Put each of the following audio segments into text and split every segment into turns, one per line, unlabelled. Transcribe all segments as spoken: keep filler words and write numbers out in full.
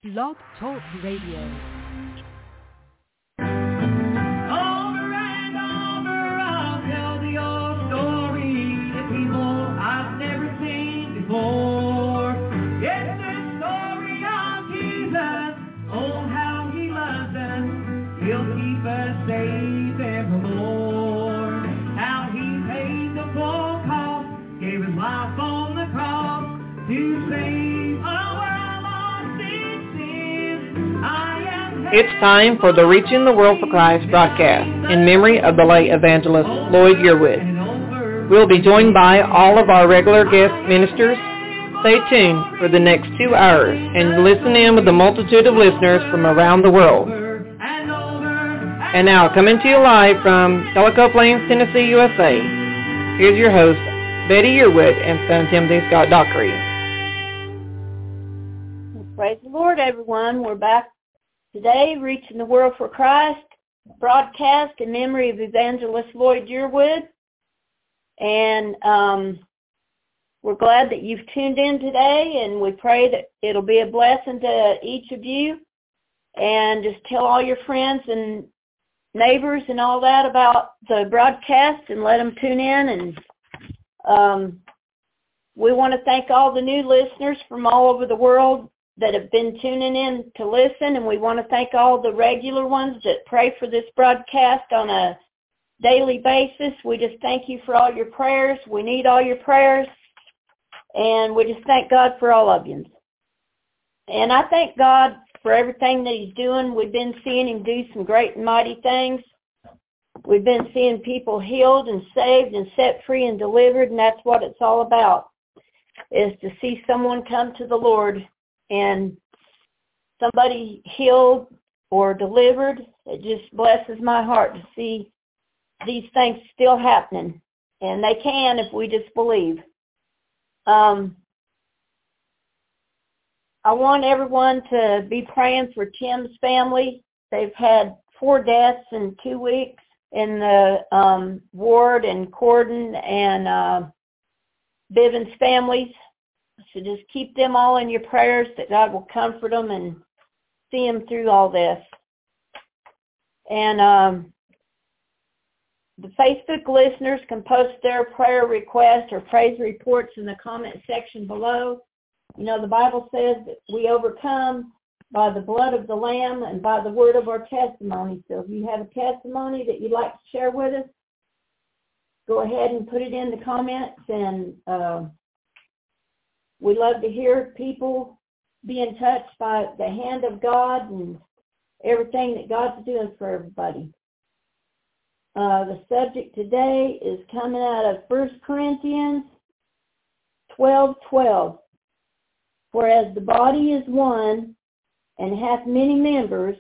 Blog Talk Radio.
It's time for the Reaching the World for Christ broadcast in memory of the late evangelist Lloyd Yearwood. We'll be joined by all of our regular guest ministers. Stay tuned for the next two hours and listen in with a multitude of listeners from around the world. And now, coming to you live from Tellico Plains, Tennessee, U S A, here's your host, Betty Yearwood and son Timothy Scott Dockery.
Praise the Lord, everyone. We're back today, Reaching the World for Christ, broadcast in memory of Evangelist Lloyd Yearwood. And um, we're glad that you've tuned in today, and we pray that it'll be a blessing to each of you. And just tell all your friends and neighbors and all that about the broadcast and let them tune in. And um, we want to thank all the new listeners from all over the world that have been tuning in to listen, and we want to thank all the regular ones that pray for this broadcast on a daily basis. We just thank you for all your prayers. We need all your prayers, and we just thank God for all of you. And I thank God for everything that he's doing. We've been seeing him do some great and mighty things. We've been seeing people healed and saved and set free and delivered, and that's what it's all about, is to see someone come to the Lord and somebody healed or delivered. It just blesses my heart to see these things still happening. And they can if we just believe. Um, I want everyone to be praying for Tim's family. They've had four deaths in two weeks in the um, Ward and Corden and uh, Bivens families. So just keep them all in your prayers, that God will comfort them and see them through all this. And um, the Facebook listeners can post their prayer requests or praise reports in the comment section below. You know, the Bible says that we overcome by the blood of the Lamb and by the word of our testimony. So if you have a testimony that you'd like to share with us, go ahead and put it in the comments, and uh, we love to hear people being touched by the hand of God and everything that God's doing for everybody. Uh, the subject today is coming out of First Corinthians twelve twelve. Whereas the body is one and hath many members,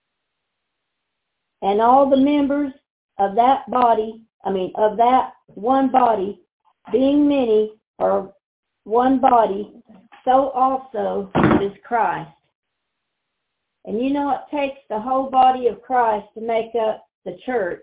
and all the members of that body, I mean of that one body, being many, are one body, so also is Christ. And you know, it takes the whole body of Christ to make up the church.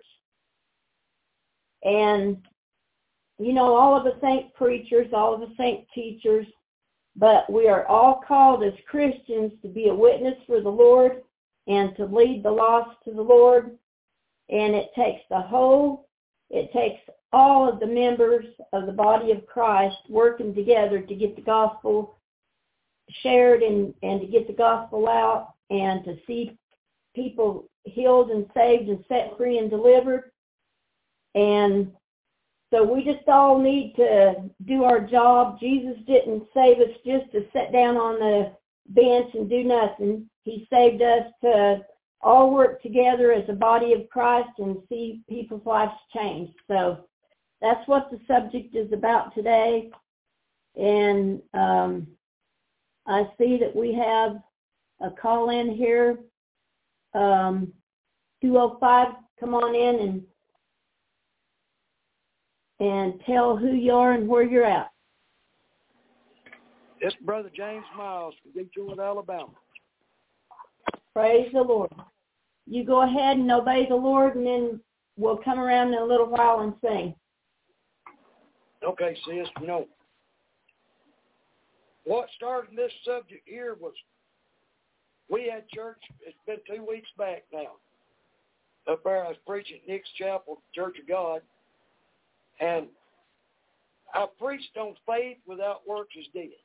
And, you know, all of us ain't preachers, all of us ain't teachers, but we are all called as Christians to be a witness for the Lord and to lead the lost to the Lord. And it takes the whole, it takes all of the members of the body of Christ working together to get the gospel shared and, and to get the gospel out and to see people healed and saved and set free and delivered. And so we just all need to do our job. Jesus didn't save us just to sit down on the bench and do nothing. He saved us to all work together as a body of Christ and see people's lives change. So that's what the subject is about today. And um, I see that we have a call in here. Um, two oh five, come on in and and tell who you are and where you're at.
It's Brother James Miles from Detroit, Alabama.
Praise the Lord. You go ahead and obey the Lord, and then we'll come around in a little while and sing.
Okay, sis, no. What started this subject here was we had church, it's been two weeks back now. Up there, I was preaching at Nick's Chapel, Church of God, and I preached on faith without works is dead.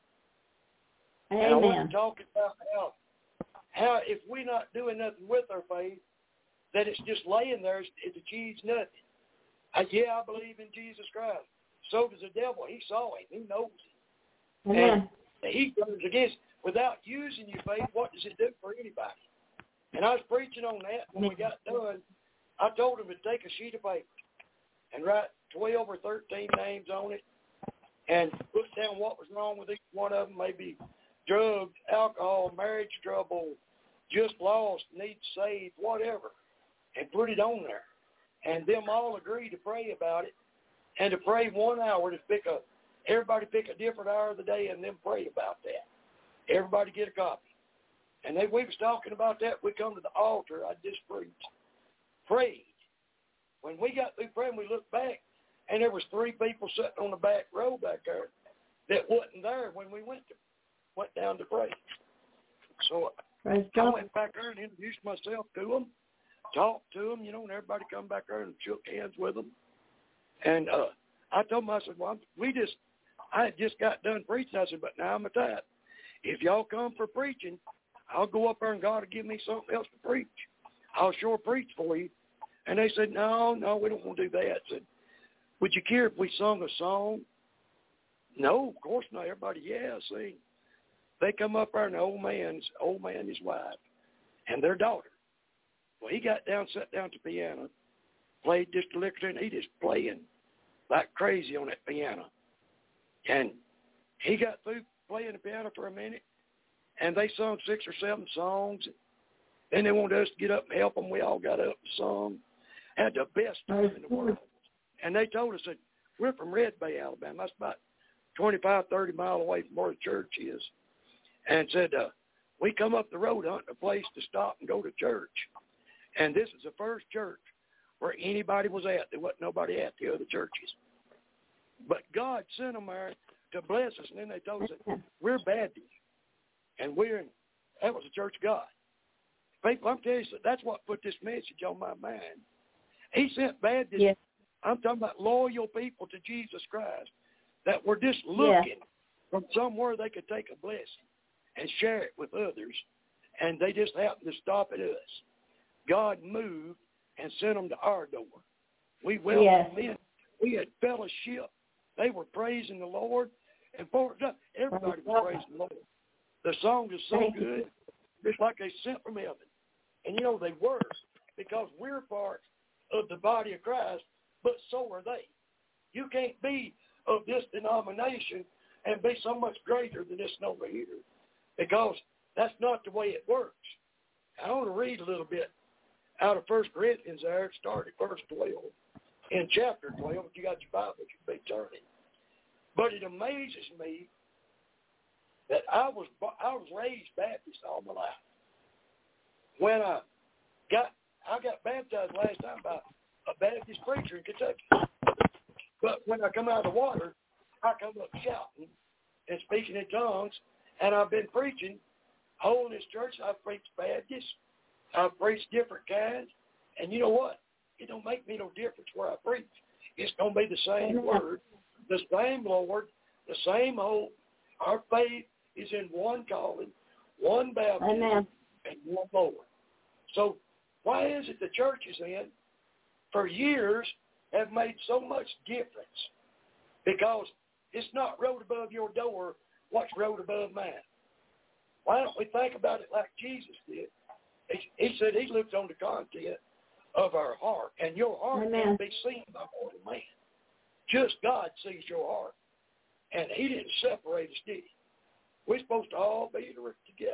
Amen.
And I wasn't talking about how, how if we're not doing nothing with our faith, that it's just laying there, it achieves nothing. I, yeah, I believe in Jesus Christ. So does the devil. He saw him. He knows him.
Amen.
And he goes against, without using your faith, what does it do for anybody? And I was preaching on that. When we got done, I told him to take a sheet of paper and write twelve or thirteen names on it and put down what was wrong with each one of them, maybe drugs, alcohol, marriage trouble, just lost, needs saved, whatever, and put it on there. And them all agreed to pray about it and to pray one hour to pick a, everybody pick a different hour of the day and then pray about that. Everybody get a copy. And then we was talking about that. We come to the altar. I just preached. Prayed. When we got through praying, we looked back, and there was three people sitting on the back row back there that wasn't there when we went to went down to pray. So
Praise
I
God.
went back there and introduced myself to them, talked to them, you know, and everybody come back there and shook hands with them. And uh, I told them, I said, well, we just, I had just got done preaching. I said, but now I'm a type. If y'all come for preaching, I'll go up there and God will give me something else to preach. I'll sure preach for you. And they said, no, no, we don't want to do that. I said, would you care if we sung a song? No, of course not. Everybody, yeah, sing. They come up there and the old man's, old man, his wife, and their daughter. Well, he got down, sat down to the piano, played just a lick, and he just playing like crazy on that piano. And he got through playing the piano for a minute, and they sung six or seven songs. Then they wanted us to get up and help them. We all got up and sung. Had the best time in the world. And they told us that we're from Red Bay, Alabama. That's about twenty-five, thirty miles away from where the church is. And said, uh, we come up the road hunting a place to stop and go to church. And this is the first church where anybody was at. There wasn't nobody at the other churches. But God sent them there to bless us. And then they told us that we're Baptists. And we're in, that was the Church of God. People, I'm telling you, that's what put this message on my mind. He sent Baptists. Yes. I'm talking about loyal people to Jesus Christ that were just looking yeah. from somewhere they could take a blessing and share it with others, and they just happened to stop at us. God moved and sent them to our door. We welcomed yes. them in. We had fellowship. They were praising the Lord, and for everybody was praising the Lord. The song is so Thank good, you. It's like they sent from heaven. And, you know, they were, because we're part of the body of Christ, but so are they. You can't be of this denomination and be so much greater than this over here, because that's not the way it works. I want to read a little bit out of First Corinthians there. It started at verse twelve. In chapter twelve, if you got your Bible, you can be turning. But it amazes me that I was I was raised Baptist all my life. When I got I got baptized last time by a Baptist preacher in Kentucky. But when I come out of the water, I come up shouting and speaking in tongues, and I've been preaching, holding this church. I've preached Baptist. I've preached different kinds. And you know what? It don't make me no difference where I preach. It's going to be the same Amen. Word, the same Lord, the same hope. Our faith is in one calling, one baptism, Amen. And one Lord. So why is it the churches in, for years, have made so much difference? Because it's not wrote above your door what's wrote above mine. Why don't we think about it like Jesus did? He, he said he looked on the content of our heart, and your heart Amen. Can't be seen by mortal man. Just God sees your heart, and he didn't separate us, did he? We're supposed to all be together.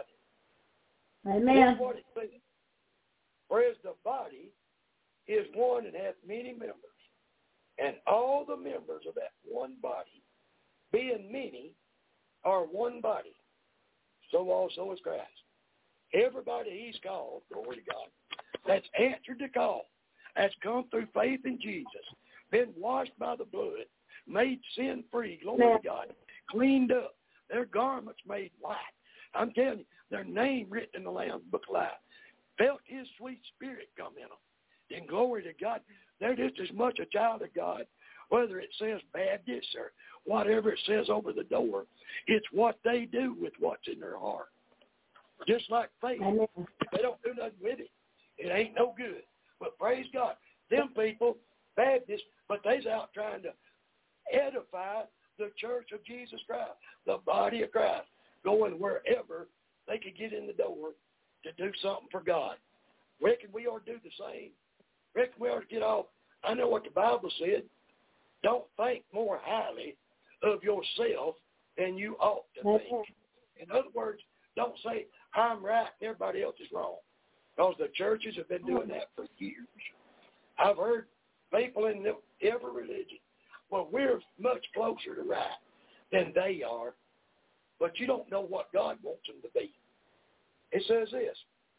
Amen.
That's what it says. Whereas the body is one and hath many members, and all the members of that one body, being many, are one body. So also is Christ. Everybody he's called, glory to God, that's answered the call, that's come through faith in Jesus, been washed by the blood, made sin-free, glory Amen. To God, cleaned up, their garments made white. I'm telling you, their name written in the Lamb's Book of Life, felt his sweet spirit come in them, then glory to God, they're just as much a child of God, whether it says Baptist or whatever it says over the door. It's what they do with what's in their heart. Just like faith.
Amen.
If they don't do nothing with it, it ain't no good. But praise God, them people, Baptists, but they's out trying to edify the church of Jesus Christ, the body of Christ, going wherever they could get in the door to do something for God. Reckon we ought to do the same. Reckon we ought to get off. I know what the Bible said. Don't think more highly of yourself than you ought to think. In other words, don't say, I'm right and everybody else is wrong. Because the churches have been doing that for years. I've heard people in every religion, well, we're much closer to right than they are, but you don't know what God wants them to be. It says this,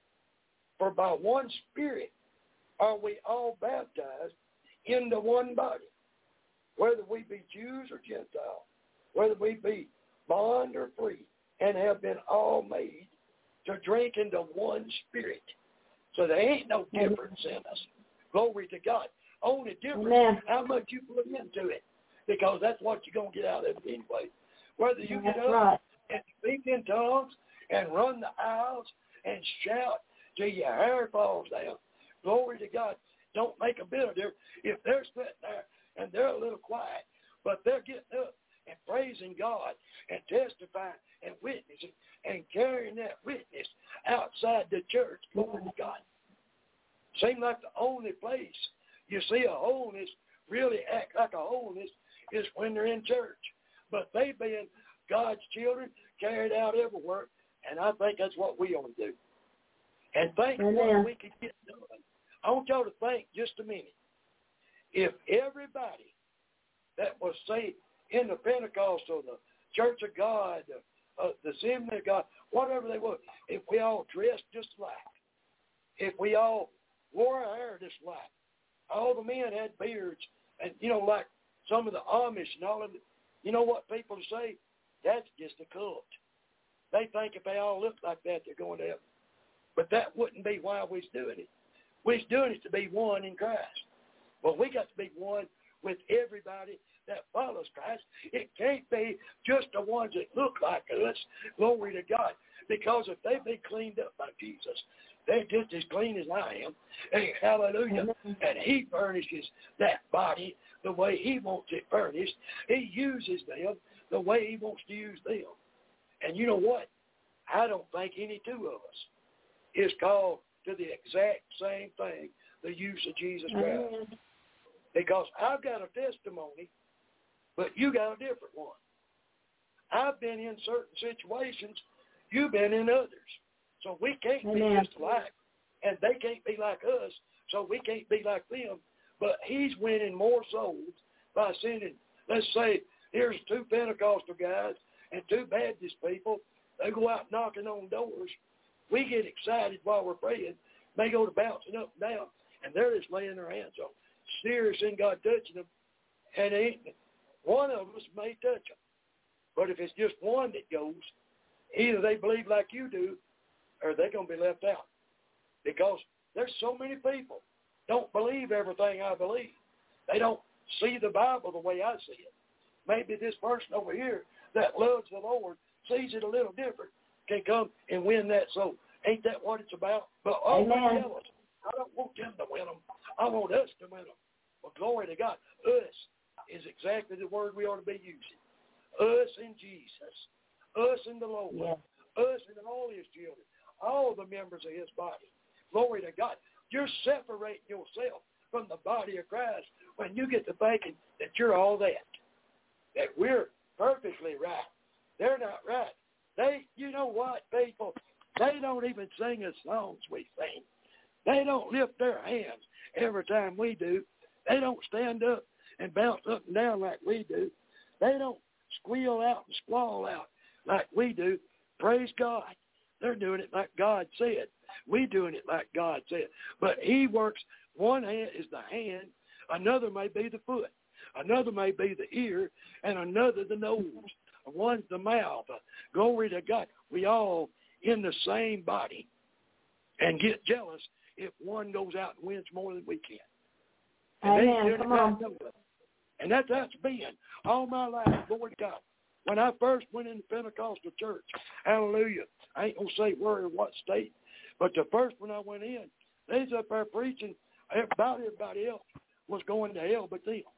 for by one Spirit are we all baptized into one body, whether we be Jews or Gentiles, whether we be bond or free, and have been all made to drink into one Spirit. So there ain't no difference in us. Glory to God. Only difference is how much you put into it, because that's what you're going to get out of it anyway. Whether you get up right. and speak in tongues and run the aisles and shout till your hair falls down, glory to God, don't make a bit of difference. If they're sitting there and they're a little quiet, but they're getting up and praising God and testifying and witnessing and carrying that witness outside the church, glory to God. Seems like the only place you see a holiness really act like a holiness is when they're in church. But they being God's children carried out everywhere, and I think that's what we ought to do. And think Amen. What we could get done. I want y'all to think just a minute. If everybody that was, say, in the Pentecostal, the Church of God, the, uh, the Assembly of God, whatever they were, if we all dressed just alike, if we all wore our hair just alike, all the men had beards, and, you know, like some of the Amish and all of it, you know what people say? That's just a cult. They think if they all look like that, they're going to heaven. But that wouldn't be why we're doing it. We're doing it to be one in Christ. Well, we got to be one with everybody that follows Christ. It can't be just the ones that look like us, glory to God, because if they be cleaned up by Jesus, they're just as clean as I am. Hey, hallelujah. And he furnishes that body the way he wants it furnished. He uses them the way he wants to use them. And you know what? I don't think any two of us is called to the exact same thing, the use of Jesus Christ. Mm-hmm. Because I've got a testimony, but you got a different one. I've been in certain situations, you've been in others. So we can't Amen. Be just alike, and they can't be like us, so we can't be like them. But he's winning more souls by sending, let's say, here's two Pentecostal guys and two Baptist people. They go out knocking on doors. We get excited while we're praying. They go to bouncing up and down, and they're just laying their hands on them. Serious in God touching them, and ain't one of us may touch them. But if it's just one that goes, either they believe like you do, or they're going to be left out. Because there's so many people don't believe everything I believe. They don't see the Bible the way I see it. Maybe this person over here that loves the Lord sees it a little different, can come and win that soul. Ain't that what it's about? But all they tell us, I don't want them to win them. I want us to win them. Well, glory to God. Us is exactly the word we ought to be using. Us in Jesus. Us in the Lord. Yeah. Us in all his children. All the members of his body. Glory to God. You're separating yourself from the body of Christ when you get to thinking that you're all that. That we're perfectly right. They're not right. They, you know what, people? They don't even sing the songs we sing. They don't lift their hands every time we do. They don't stand up and bounce up and down like we do. They don't squeal out and squall out like we do. Praise God. They're doing it like God said. We doing it like God said. But he works, one hand is the hand, another may be the foot, another may be the ear, and another the nose. One's the mouth. Glory to God. We all in the same body and get jealous if one goes out and wins more than we can. And
Amen.
they
Come on.
And that's that's been all my life, Lord God. When I first went into Pentecostal church, hallelujah, I ain't going to say where or what state, but the first one I went in, they was up there preaching, about everybody else was going to hell but them.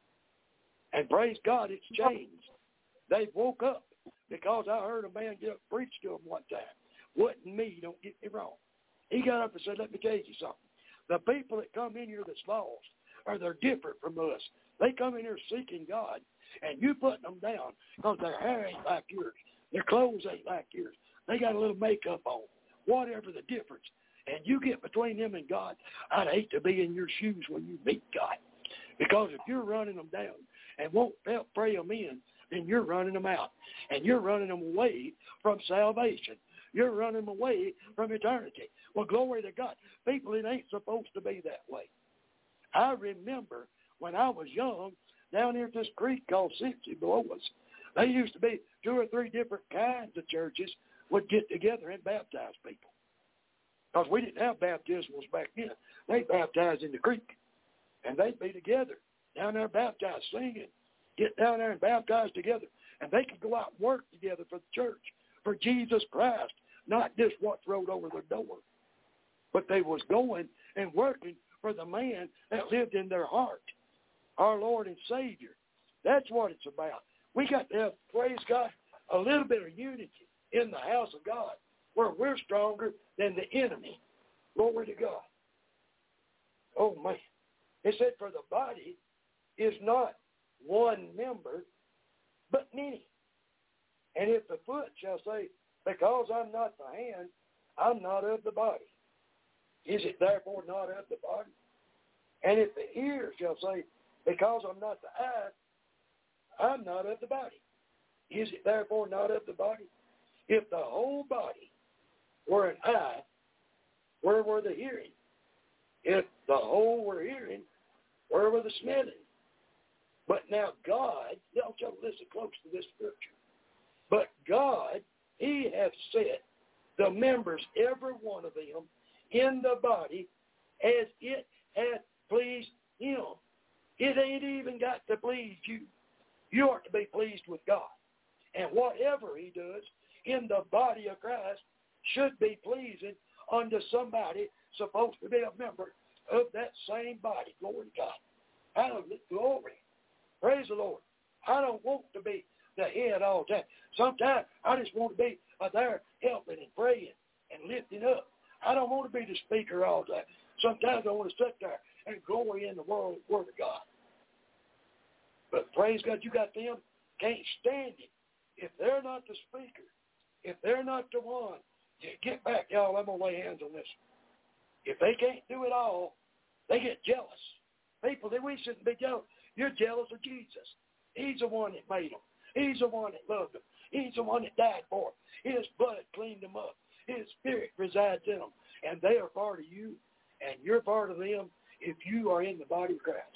And praise God, it's changed. They woke up because I heard a man get up and preach to them one time. Wasn't me, don't get me wrong. He got up and said, let me tell you something. The people that come in here that's lost, or they're different from us. They come in here seeking God, and you putting them down because their hair ain't like yours. Their clothes ain't like yours. They got a little makeup on, whatever the difference. And you get between them and God, I'd hate to be in your shoes when you meet God. Because if you're running them down and won't help pray them in, then you're running them out. And you're running them away from salvation. You're running them away from eternity. Well, glory to God. People, it ain't supposed to be that way. I remember when I was young, down here at this creek called Cincy below us, they used to be two or three different kinds of churches would get together and baptize people. Because we didn't have baptismals back then. They baptized in the creek. And they'd be together, down there baptized, singing, get down there and baptize together. And they could go out and work together for the church, for Jesus Christ, not just what's wrote over their door. But they was going and working for the man that lived in their heart, our Lord and Savior. That's what it's about. We got to have, praise God, a little bit of unity in the house of God where we're stronger than the enemy. Glory to God. Oh, man. It said, for the body is not one member, but many. And if the foot shall say, because I'm not the hand, I'm not of the body, is it therefore not of the body? And if the ear shall say, because I'm not the eye, I'm not of the body, is it therefore not of the body? If the whole body were an eye, where were the hearing? If the whole were hearing, where were the smelling? But now God, y'all listen close to this scripture. But God, he hath set the members, every one of them, in the body as it hath pleased him. It ain't even got to please you. You ought to be pleased with God. And whatever he does in the body of Christ should be pleasing unto somebody supposed to be a member of that same body. Glory to God. Hallelujah. Glory. Praise the Lord. I don't want to be the head all the time. Sometimes I just want to be uh, there helping and praying and lifting up. I don't want to be the speaker all the time. Sometimes I want to sit there and glory in the word, word of God. But praise God, you got them, can't stand it. If they're not the speaker, if they're not the one, get back, y'all, I'm going to lay hands on this. If they can't do it all, they get jealous. People, we shouldn't be jealous. You're jealous of Jesus. He's the one that made them. He's the one that loved them. He's the one that died for them. His blood cleaned them up. His spirit resides in them. And they are part of you, and you're part of them if you are in the body of Christ.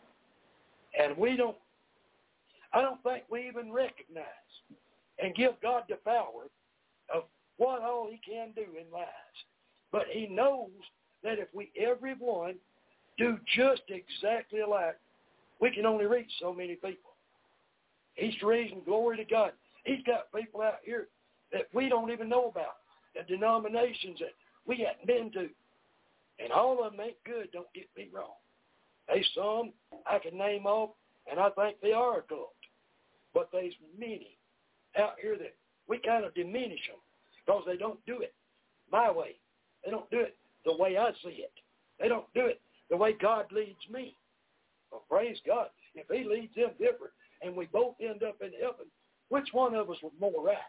And we don't, I don't think we even recognize and give God the power of what all he can do in lives. But he knows that if we, everyone, do just exactly alike, we can only reach so many people. He's the reason, glory to God. He's got people out here that we don't even know about, the denominations that we hadn't been to. And all of them ain't good, don't get me wrong. There's some I can name off, and I think they are a cult. But there's many out here that we kind of diminish them because they don't do it my way. They don't do it the way I see it. They don't do it the way God leads me. Well, praise God. If he leads them different and we both end up in heaven, which one of us was more right?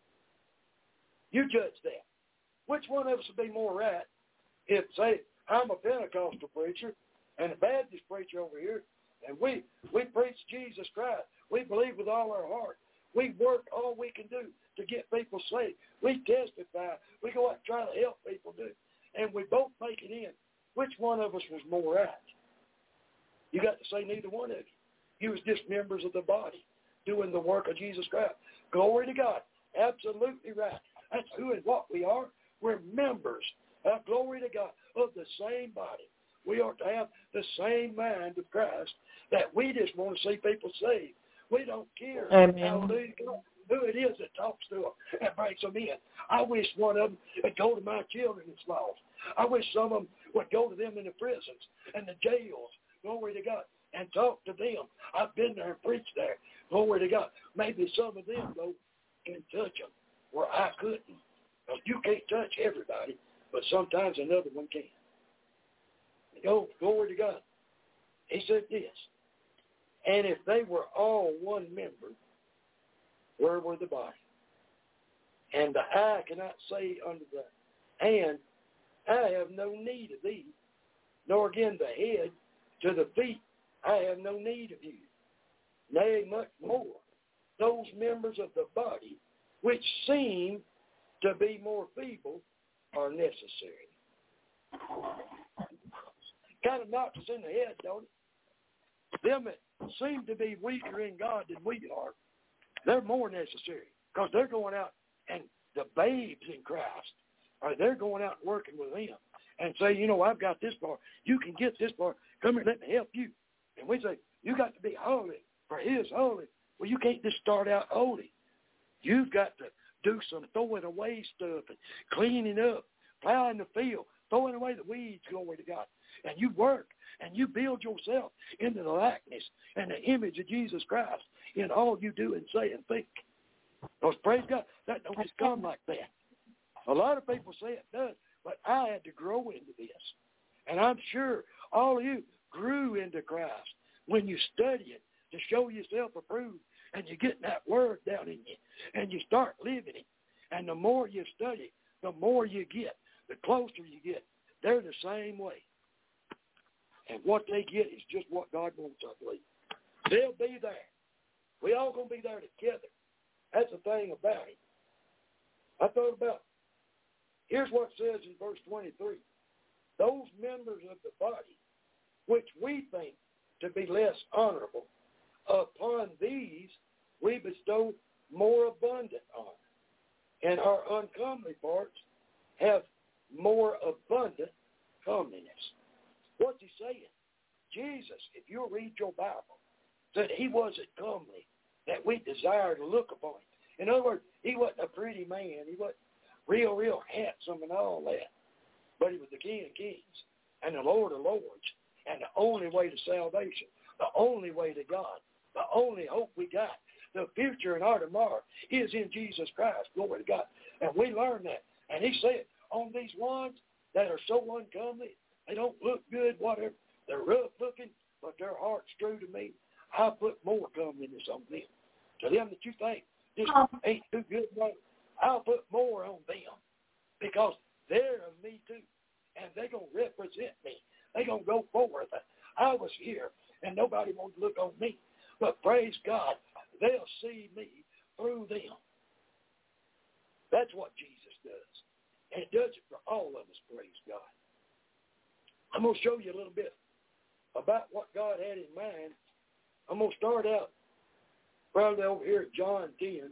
You judge that. Which one of us would be more right if, say, I'm a Pentecostal preacher and a Baptist preacher over here, and we, we preach Jesus Christ. We believe with all our heart. We work all we can do to get people saved. We testify. We go out and try to help people do. And we both make it in. Which one of us was more right? You got to say neither one of you. You was just members of the body doing the work of Jesus Christ. Glory to God. Absolutely right. That's who and what we are. We're members, uh, glory to God, of the same body. We are to have the same mind of Christ, that we just want to see people saved. We don't care,
Amen.
hallelujah, who it is that talks to them and brings them in. I wish one of them would go to my children that's lost. I wish some of them would go to them in the prisons and the jails, glory to God, and talk to them. I've been there and preached there, glory to God. Maybe some of them, though, can touch them where I couldn't. Because you can't touch everybody, but sometimes another one can. Go, glory to God. He said this, and if they were all one member, where were the body? And the eye cannot say unto the hand, I have no need of thee, nor again the head to the feet, I have no need of you. Nay, much more, those members of the body which seem to be more feeble are necessary. Kind of knocks us in the head, don't it? Them that seem to be weaker in God than we are, they're more necessary because they're going out, and the babes in Christ, or they're going out and working with them and say, you know, I've got this part. You can get this part. Come here, let me help you. And we say, you got to be holy, for he is holy. Well, you can't just start out holy. You've got to do some throwing away stuff and cleaning up, plowing the field, throwing away the weeds, glory to God. And you work and you build yourself into the likeness and the image of Jesus Christ in all you do and say and think. Because praise God, that don't just come like that. A lot of people say it does, but I had to grow into this. And I'm sure all of you grew into Christ when you study it to show yourself approved, and you get that word down in you, and you start living it. And the more you study, the more you get, the closer you get. They're the same way. And what they get is just what God wants, I believe. They'll be there. We all going to be there together. That's the thing about it. I thought about, here's what it says in verse twenty-three. Those members of the body which we think to be less honorable, upon these we bestow more abundant honor, and our uncomely parts have more abundant comeliness. What's he saying? Jesus, if you'll read your Bible, said he wasn't comely, that we desire to look upon him. In other words, he wasn't a pretty man. He wasn't real, real handsome and all that. But he was the King of Kings and the Lord of Lords, and the only way to salvation, the only way to God, the only hope we got, the future and our tomorrow is in Jesus Christ. Glory to God. And we learn that. And he said, on these ones that are so uncomely, they don't look good, whatever, they're rough looking, but their heart's true to me, I'll put more comeliness on them. To them that you think this ain't too good, I'll put more on them because they're of me too. And they're going to represent me. They're going to go forward. I was here, and nobody wants to look on me. But praise God, they'll see me through them. That's what Jesus does. And it does it for all of us, praise God. I'm going to show you a little bit about what God had in mind. I'm going to start out probably over here at John ten.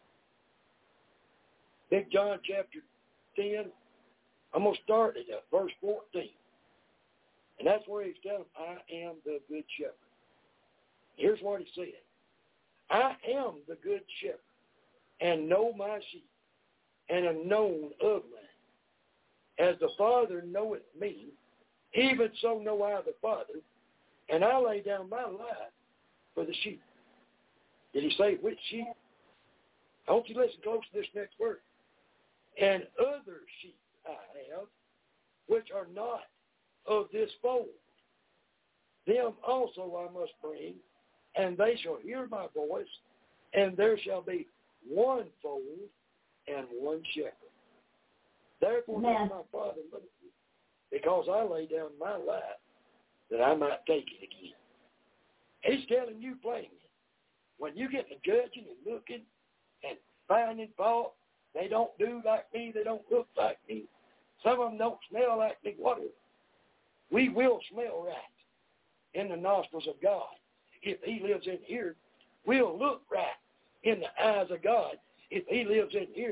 Big John chapter ten. I'm going to start at verse fourteen. And that's where he's telling them, I am the good shepherd. Here's what he said. I am the good shepherd, and know my sheep, and am known of mine. As the Father knoweth me, even so know I the Father, and I lay down my life for the sheep. Did he say which sheep? I want you to listen close to this next word. And other sheep I have, which are not of this fold. Them also I must bring, and they shall hear my voice, and there shall be one fold and one shepherd. Therefore does my Father love me, because I lay down my life that I might take it again. He's telling you plainly, when you get to judging and looking and finding fault, they don't do like me, they don't look like me, some of them don't smell like me, whatever. We will smell right in the nostrils of God. If he lives in here, we'll look right in the eyes of God if he lives in here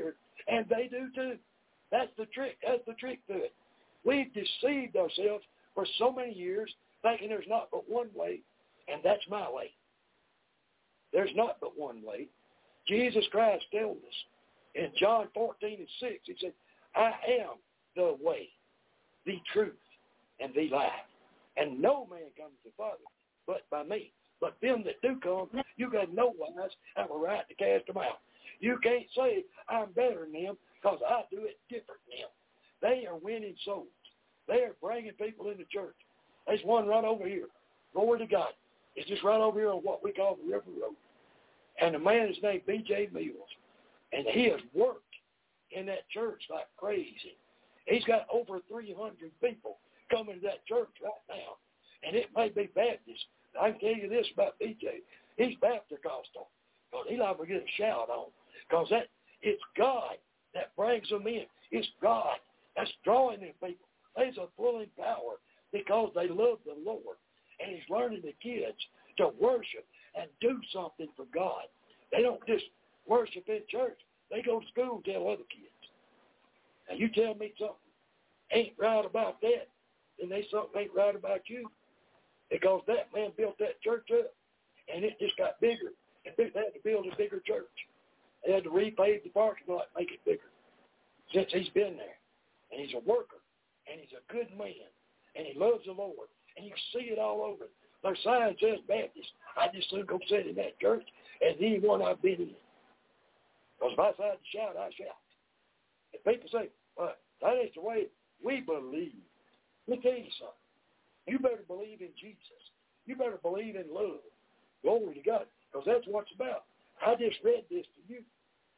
And they do too. That's the trick. That's the trick to it. We've deceived ourselves for so many years thinking there's not but one way, and that's my way. There's not but one way. Jesus Christ told us in John fourteen and six, he said, I am the way, the truth, and the life. And no man comes to the Father but by me. But them that do come, you got no wise have a right to cast them out. You can't say I'm better than them because I do it different than them. They are winning souls. They are bringing people into church. There's one right over here. Glory to God. It's just right over here on what we call the River Road. And the man is named B J Mills. And he has worked in that church like crazy. He's got over three hundred people coming to that church right now. And it may be Baptist. I can tell you this about B J. He's Baptist Costal. Because he liable to get a shout on. Because that it's God that brings them in. It's God that's drawing them people. There's a pulling power because they love the Lord. And he's learning the kids to worship and do something for God. They don't just worship in church. They go to school and tell other kids. Now you tell me something ain't right about that, then there's something ain't right about you. Because that man built that church up, and it just got bigger. And they had to build a bigger church. They had to repave the parking lot, make it bigger. Since he's been there. And he's a worker. And he's a good man. And he loves the Lord. And you can see it all over. Their sign says Baptist. I just soon go sit in that church as anyone I've been in. Because if I decide to shout, I shout. If people say, well, that ain't the way we believe. Let me tell you something. You better believe in Jesus. You better believe in love. Glory to God. Because that's what it's about. I just read this to you.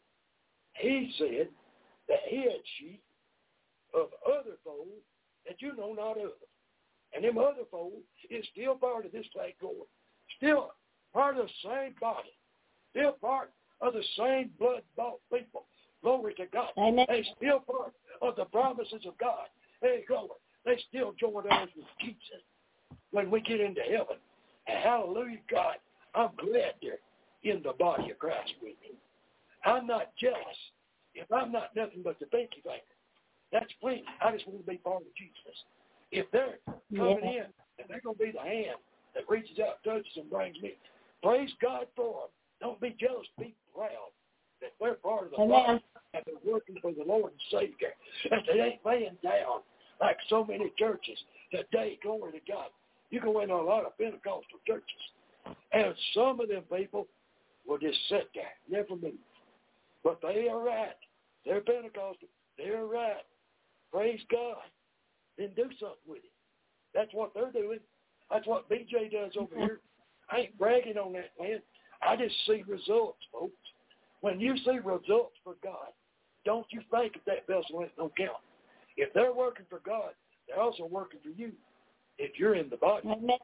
He said that he had sheep of other fold that you know not of. And them other fold is still part of this flag going. Still part of the same body. Still part of the same blood-bought people. Glory to God.
Amen.
They still part of the promises of God. Hey, glory. They still join us with Jesus when we get into heaven. And hallelujah, God, I'm glad they're in the body of Christ with me. I'm not jealous if I'm not nothing but the pinky finger. That's plenty. I just want to be part of Jesus. If they're coming yeah. in and they're going to be the hand that reaches out, touches, and brings me, praise God for them. Don't be jealous. Be proud that they're part of the
Amen.
body and they're working for the Lord and Savior. And they ain't laying down like so many churches today. Glory to God. You go into a lot of Pentecostal churches, and some of them people will just sit there, never move. But they are right. They're Pentecostal. They're right. Praise God. Then do something with it. That's what they're doing. That's what B J does over here. I ain't bragging on that, man. I just see results, folks. When you see results for God, don't you think that that vessel ain't no count. If they're working for God, they're also working for you if you're in the body.
Amen.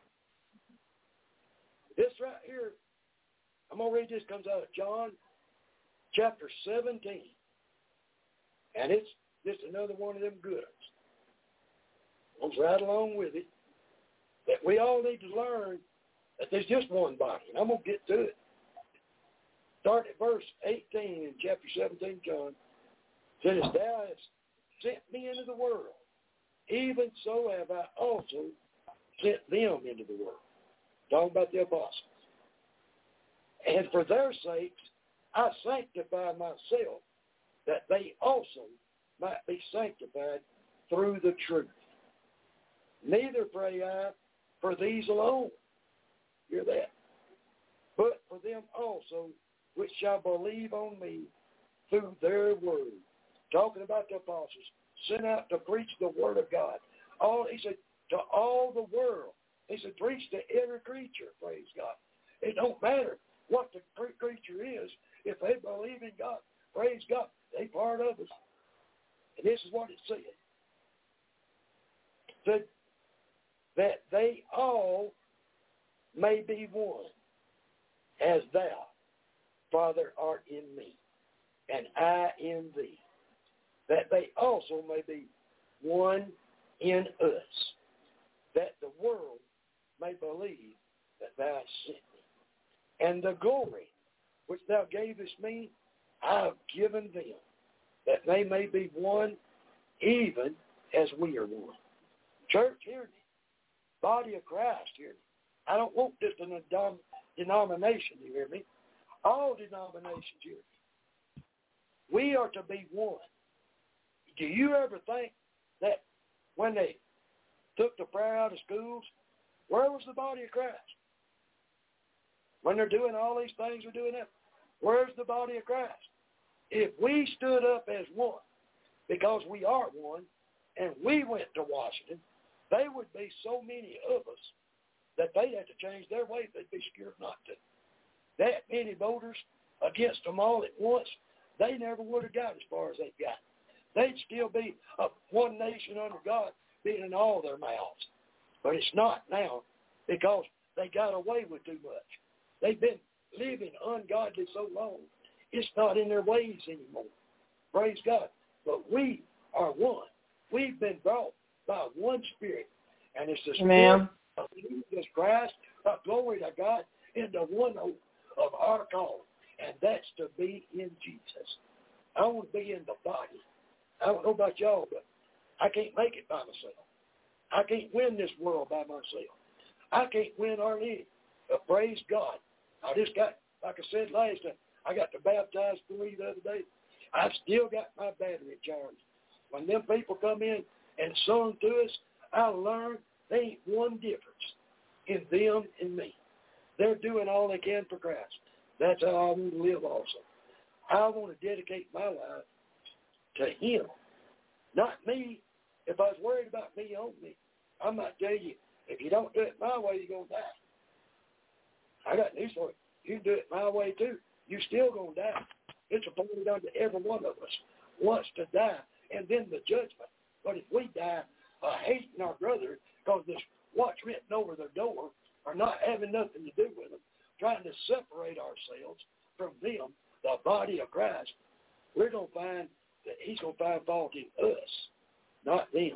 This right here, I'm going to read this, comes out of John chapter seventeen. And it's just another one of them goods. Goes right along with it. That we all need to learn that there's just one body. And I'm going to get to it. Start at verse eighteen in chapter seventeen, John. It says, thou hast sent me into the world, even so have I also sent them into the world. Talking about the apostles. And for their sakes I sanctify myself, that they also might be sanctified through the truth. Neither pray I for these alone, hear that, but for them also which shall believe on me through their word. Talking about the apostles, sent out to preach the word of God. All he said, to all the world. He said, preach to every creature, praise God. It don't matter what the creature is. If they believe in God, praise God, they part of us. And this is what it said. It said that they all may be one, as thou, Father, art in me, and I in thee, that they also may be one in us, that the world may believe that thou hast sent me. And the glory which thou gavest me, I have given them, that they may be one even as we are one. Church, hear me. Body of Christ, hear me. I don't want just a denom- denomination, you hear me? All denominations, hear me. We are to be one. Do you ever think that when they took the prayer out of schools, where was the body of Christ? When they're doing all these things, they're doing that. Where's the body of Christ? If we stood up as one, because we are one, and we went to Washington, they would be so many of us that they'd have to change their ways. They'd be scared not to. That many voters against them all at once, they never would have got as far as they got. They'd still be a one nation under God being in all their mouths. But it's not now because they got away with too much. They've been living ungodly so long, it's not in their ways anymore. Praise God. But we are one. We've been brought by one Spirit, and it's the Spirit
Amen.
of Jesus Christ, uh, glory to God, into one hope of our call, and that's to be in Jesus. I want to be in the body. I don't know about y'all, but I can't make it by myself. I can't win this world by myself. I can't win our league. But praise God. I just got, like I said last time, I got to baptize three the other day. I've still got my battery charged. When them people come in and sung to us, I learned there ain't one difference in them and me. They're doing all they can for Christ. That's how I want to live also. I want to dedicate my life to Him, not me. If I was worried about me on me, I might tell you, if you don't do it my way, you're going to die. I got news for you. You can do it my way too. You're still going to die. It's appointed unto every one of us wants to die, and then the judgment. But if we die uh, hating our brother because this what's written over their door, or not having nothing to do with them, trying to separate ourselves from them, the body of Christ, we're going to find that He's going to find fault in us, not them.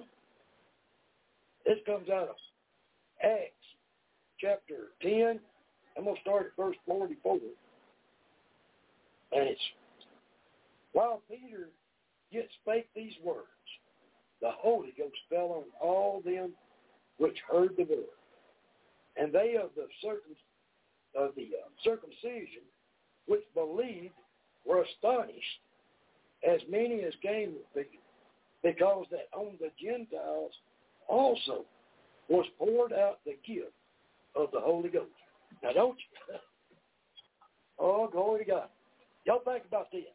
This comes out of Acts chapter ten. I'm going to start at verse forty-four. And it's, while Peter yet spake these words, the Holy Ghost fell on all them which heard the word. And they of the circum, of the uh, circumcision which believed were astonished, as many as came with Peter, because that on the Gentiles also was poured out the gift of the Holy Ghost. Now don't you? Oh, glory to God. Y'all think about this.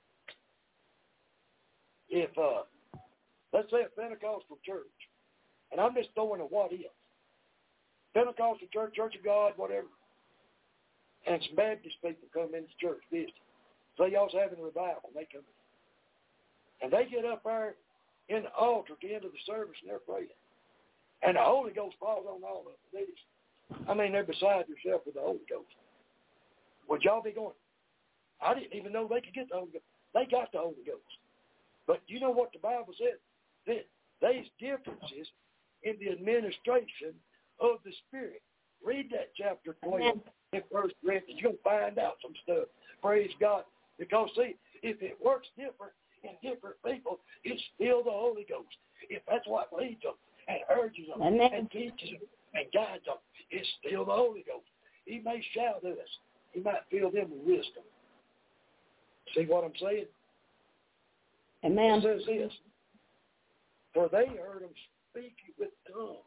If, uh, let's say a Pentecostal church, and I'm just throwing a what if, Pentecostal church, Church of God, whatever, and some Baptist people come into church visit. So y'all's having a revival, and they come in. And they get up there in the altar at the end of the service, and they're praying. And the Holy Ghost falls on all of them. They just, I mean, they're beside themselves with the Holy Ghost. Would y'all be going, I didn't even know they could get the Holy Ghost. They got the Holy Ghost. But you know what the Bible said? That there's differences in the administration of the Spirit. Read that chapter twelve in First Corinthians. You're going to find out some stuff. Praise God. Because, see, if it works different in different people, it's still the Holy Ghost. If that's what leads them and urges them Amen. And teaches them and guides them, it's still the Holy Ghost. He may shout at us. He might fill them with wisdom. See what I'm saying?
Amen.
It says this, for they heard him speak with tongues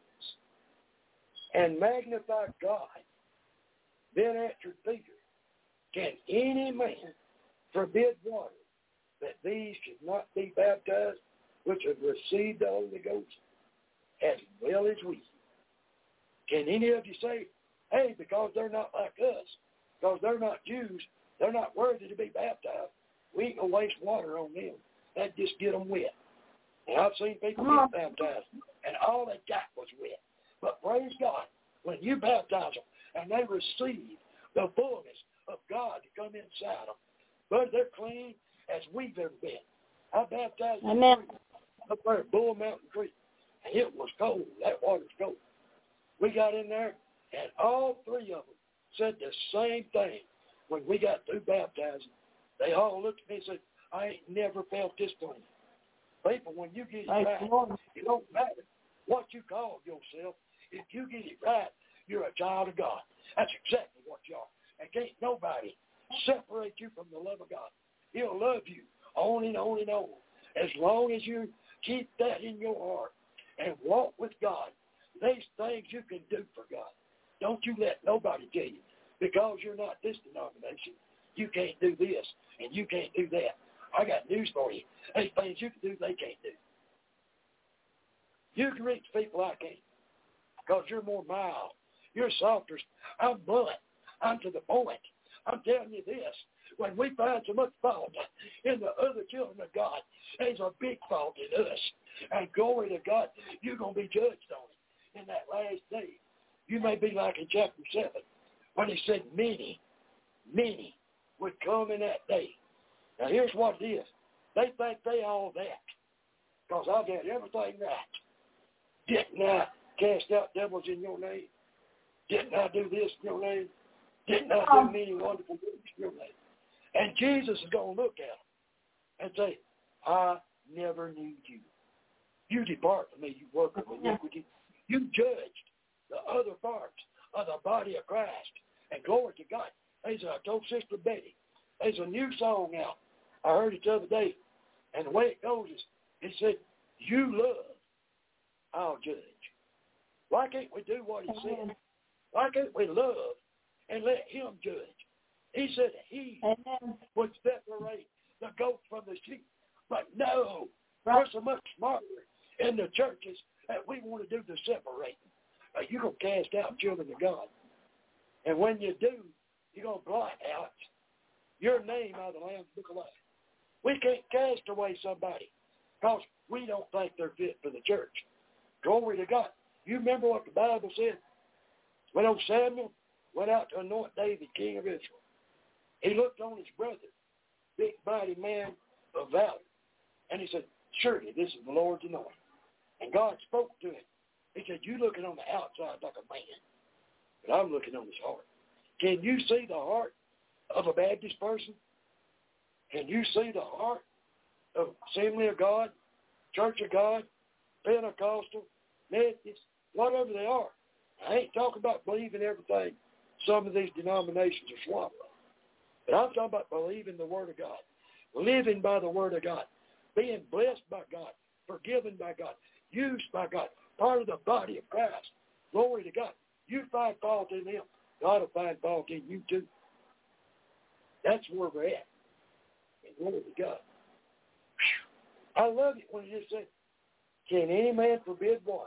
and magnify God. Then answered Peter, can any man forbid water that these should not be baptized, which have received the Holy Ghost as well as we? Can any of you say, hey, because they're not like us, because they're not Jews, they're not worthy to be baptized, we ain't going to waste water on them. That'd just get them wet. And I've seen people get baptized, and all they got was wet. But praise God, when you baptize them, and they receive the fullness of God to come inside them, but they're clean as we've ever been. I baptized
Amen.
up there at Bull Mountain Creek, and it was cold. That water's cold. We got in there, and all three of them said the same thing when we got through baptizing. They all looked at me and said, I ain't never felt this thing. People, when you get it
Praise
right,
the Lord.
it don't matter what you call yourself. If you get it right, you're a child of God. That's exactly what you are. And can't nobody separate you from the love of God. He'll love you on and on and on. As long as you keep that in your heart and walk with God, there's things you can do for God. Don't you let nobody tell you, because you're not this denomination, you can't do this and you can't do that. I got news for you. There's things you can do they can't do. You can reach people I can't, because you're more mild. You're softer. I'm blunt. I'm to the point. I'm telling you this. When we find so much fault in the other children of God, there's a big fault in us. And glory to God, you're going to be judged on it in that last day. You may be like in chapter seven, when he said many, many would come in that day. Now here's what it is. They think they all that, because I've done everything right. Didn't I cast out devils in your name? Didn't I do this in your name? Didn't I do many wonderful works in your name? And Jesus is going to look at them and say, I never knew you. You depart from me, you worker of iniquity. You judged the other parts of the body of Christ. And glory to God. There's a, I told Sister Betty, there's a new song out. I heard it the other day. And the way it goes is, it said, you love, I'll judge. Why can't we do what he said? Why can't we love and let him judge? He said he Amen. Would separate the goat from the sheep. But no, right. We're so much smarter in the churches that we want to do the separating. Uh, you're going to cast out children of God. And when you do, you're going to blot out your name out of the Lamb's Book of Life. We can't cast away somebody because we don't think they're fit for the church. Glory to God. You remember what the Bible said? When old Samuel went out to anoint David, king of Israel, he looked on his brother, big mighty man of valor, and he said, surely this is the Lord's anointing. And God spoke to him. He said, you looking on the outside like a man, but I'm looking on his heart. Can you see the heart of a Baptist person? Can you see the heart of Assembly of God, Church of God, Pentecostal, Methodist, whatever they are? I ain't talking about believing everything some of these denominations are swallowing. But I'm talking about believing the Word of God, living by the Word of God, being blessed by God, forgiven by God, used by God, part of the body of Christ. Glory to God. You find fault in them, God will find fault in you too. That's where we're at. And glory to God. Whew. I love it when it said, can any man forbid water,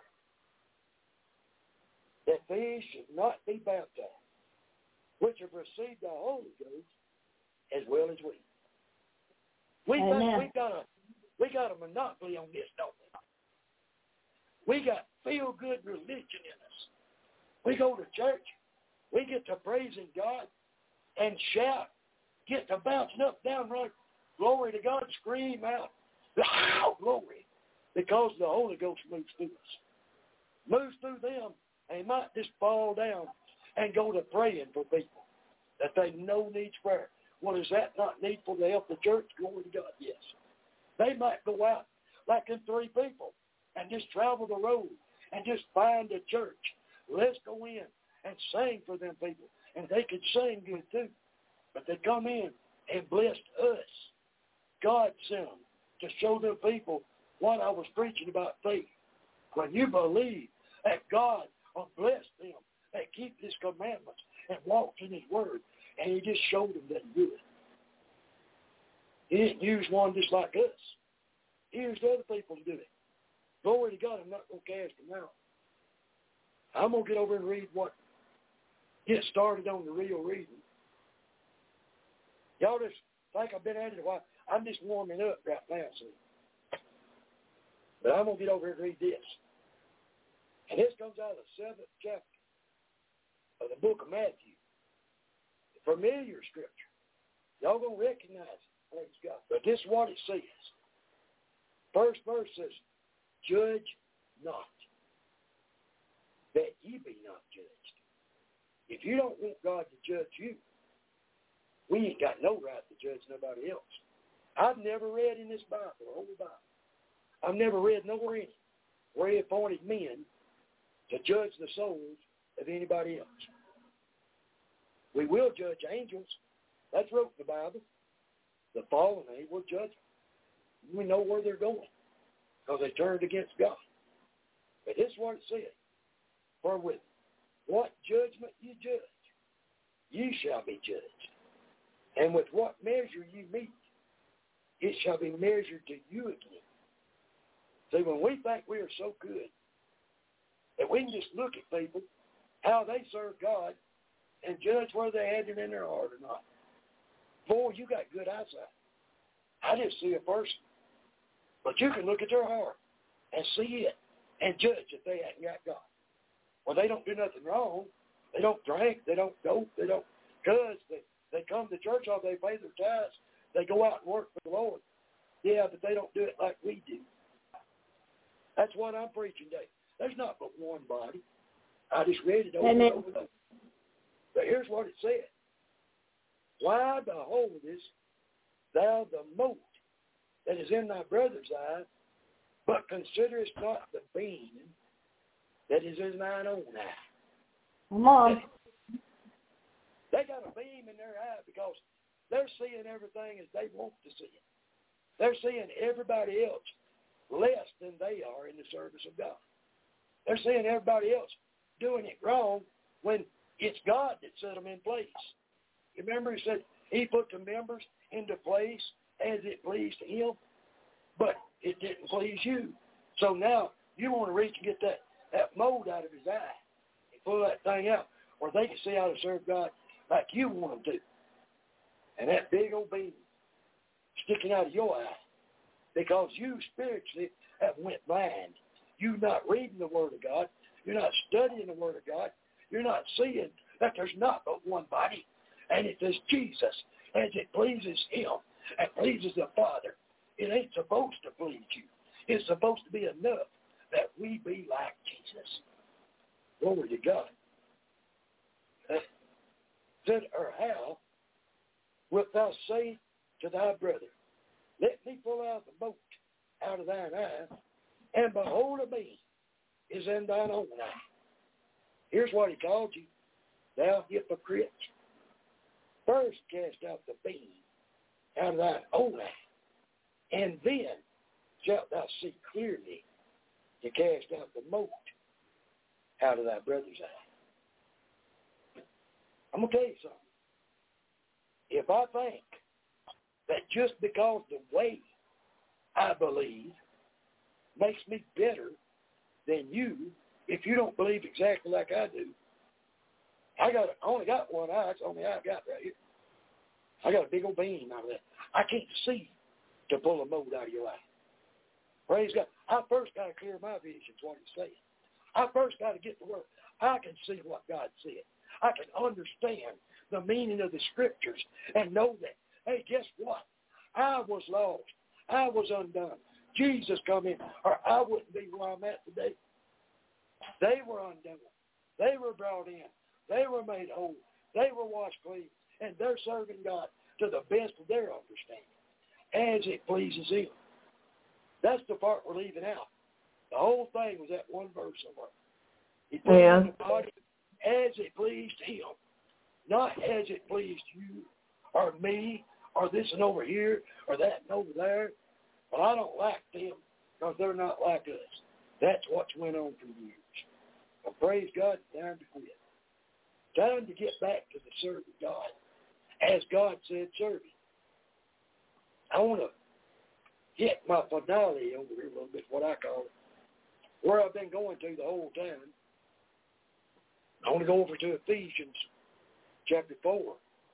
that these should not be baptized, which have received the Holy Ghost as well as we. We got, we got a we got a monopoly on this, don't we? We got feel-good religion in us. We go to church, we get to praising God and shout, get to bouncing up, down, right, glory to God, scream out, oh, glory, because the Holy Ghost moves through us. Moves through them, and they might just fall down and go to praying for people that they know needs prayer. Well, is that not needful to help the church? Glory to God, yes. They might go out like them three people and just travel the road and just find a church. Let's go in and sing for them people. And they could sing good too. But they come in and blessed us. God sent them to show them people what I was preaching about faith. When you believe that God will bless them, that keep his commandments and walks in his word, and he just showed them that he would. He didn't use one just like us. He used other people to do it. Glory to God, I'm not going to cast them out. I'm going to get over and read what, get started on the real reading. Y'all just think I've been at it a while. I'm just warming up right now, see. But I'm going to get over and read this. And this comes out of the seventh chapter of the book of Matthew. The familiar scripture. Y'all going to recognize it. Praise God. But this is what it says. First verse says, judge not, that ye be not judged. If you don't want God to judge you, we ain't got no right to judge nobody else. I've never read in this Bible, the whole Bible, I've never read nowhere in it where he appointed men to judge the souls of anybody else. We will judge angels. That's wrote in the Bible. The fallen angels will judge them. We know where they're going because they turned against God. But this is what it said. For with what judgment you judge, you shall be judged. And with what measure you meet, it shall be measured to you again. See, when we think we are so good that we can just look at people, how they serve God, and judge whether they had it in their heart or not. Boy, you got good eyesight. I just see a person. But you can look at their heart and see it and judge if they hadn't got God. Well, they don't do nothing wrong. They don't drink. They don't dope. They don't cuss. They, they come to church all day, pay their tithes. They go out and work for the Lord. Yeah, but they don't do it like we do. That's what I'm preaching today. There's not but one body. I just read it over and over and over. But here's what it said. Why beholdest thou the mote that is in thy brother's eye, but considerest not the beam that is in thine own eye?
Come on.
They got a beam in their eye because they're seeing everything as they want to see it. They're seeing everybody else less than they are in the service of God. They're seeing everybody else doing it wrong when it's God that set them in place. You remember he said he put the members into place as it pleased him, but it didn't please you. So now you want to reach and get that, that mold out of his eye and pull that thing out where they can see how to serve God like you want them to. And that big old beam sticking out of your eye because you spiritually have went blind. You're not reading the Word of God. You're not studying the Word of God. You're not seeing that there's not but one body. And it is Jesus as it pleases him and pleases the Father. It ain't supposed to please you. It's supposed to be enough that we be like Jesus. Glory to God. Uh, said, or how wilt thou say to thy brother, let me pull out the mote out of thine eye, and behold, a beam is in thine own eye. Here's what he called you, thou hypocrite. First cast out the beam out of thine own eye, and then shalt thou see clearly to cast out the mote out of thy brother's eye. I'm going to tell you something. If I think that just because the way I believe makes me better than you, if you don't believe exactly like I do, I got I only got one eye. It's the only eye I got right here. I got a big old beam out of that. I can't see to pull a mold out of your eye. Praise God. I first got to clear my vision, is what he's saying. I first got to get to where I can see what God said. I can understand the meaning of the Scriptures and know that, hey, guess what? I was lost. I was undone. Jesus come in, or I wouldn't be where I'm at today. They were undone. They were brought in. They were made whole. They were washed clean. And they're serving God to the best of their understanding, as it pleases him. That's the part we're leaving out. The whole thing was that one verse somewhere. He put
yeah.
in the body as it pleased him, not as it pleased you or me or this and over here or that and over there. Well, I don't like them because they're not like us. That's what's went on for years. Well, praise God, time to quit. Time to get back to the serving God, as God said, serve him. I want to hit my finale over here a little bit, what I call it, where I've been going to the whole time. I want to go over to Ephesians chapter four.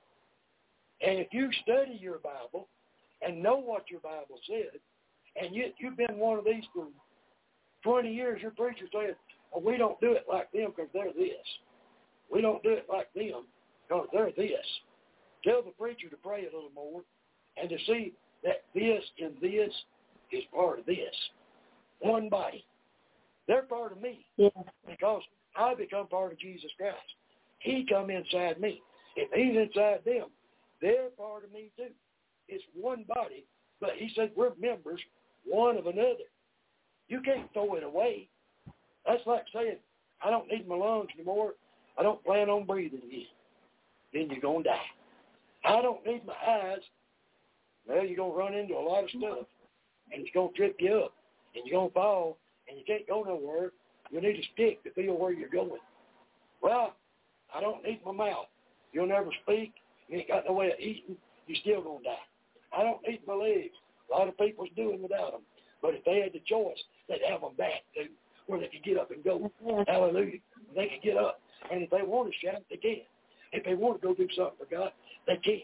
And if you study your Bible and know what your Bible said, and you, you've been one of these for twenty years, your preacher said, well, we don't do it like them because they're this. We don't do it like them because they're this. Tell the preacher to pray a little more and to see that this and this is part of this. One body. They're part of me
yeah.
because I become part of Jesus Christ. He come inside me. If he's inside them, they're part of me too. It's one body But he said we're members one of another. You can't throw it away. That's like saying, I don't need my lungs anymore. I don't plan on breathing again. Then you're going to die. I don't need my eyes. Well, you're going to run into a lot of stuff, and it's going to trip you up, and you're going to fall, and you can't go nowhere. You need a stick to feel where you're going. Well, I don't need my mouth. You'll never speak. You ain't got no way of eating. You're still going to die. I don't need my legs. A lot of people's doing without them. But if they had the choice, they'd have them back, too, where they could get up and go. Hallelujah. They can get up. And if they want to shout, they can. If they want to go do something for God, they can.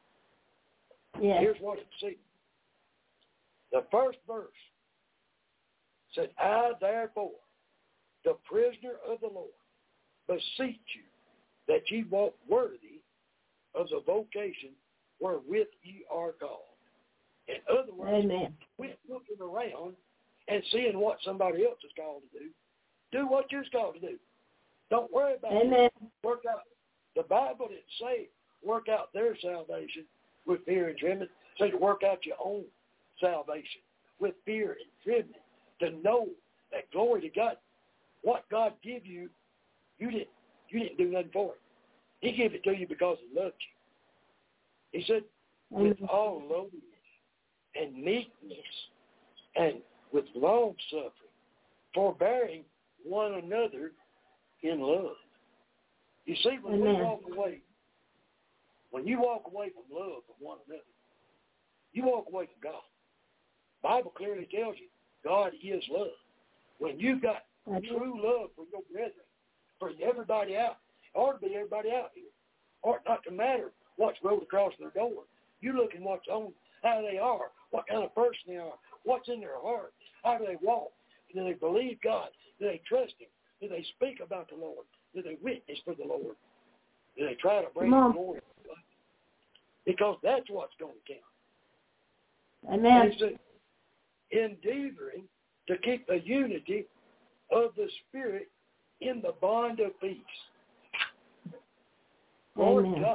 Yeah.
Here's what it says. The first verse said, I, therefore, the prisoner of the Lord, beseech you that ye walk worthy of the vocation wherewith ye are called. In other words,
Amen.
quit looking around and seeing what somebody else is called to do. Do what you're called to do. Don't worry about
Amen.
it. Work out. The Bible didn't say work out their salvation with fear and trembling. It said to work out your own salvation with fear and trembling. To know that, glory to God, what God give you, you didn't, you didn't do nothing for it. He gave it to you because he loved you. He said, with all lowliness and meekness and with long suffering, forbearing one another in love. You see, when
Amen.
we walk away, when you walk away from love from one another, you walk away from God. The Bible clearly tells you God is love. When you've got
Amen.
true love for your brethren, for everybody out, it ought to be everybody out here. Ought not to matter what's rolled across their door. You look at what's on, how they are, what kind of person they are, what's in their heart, how do they walk, do they believe God, do they trust him, do they speak about the Lord, do they witness for the Lord, do they try to bring the glory to God? Because that's what's going to count.
Amen.
And he said, endeavoring to keep the unity of the Spirit in the bond of peace. Lord God,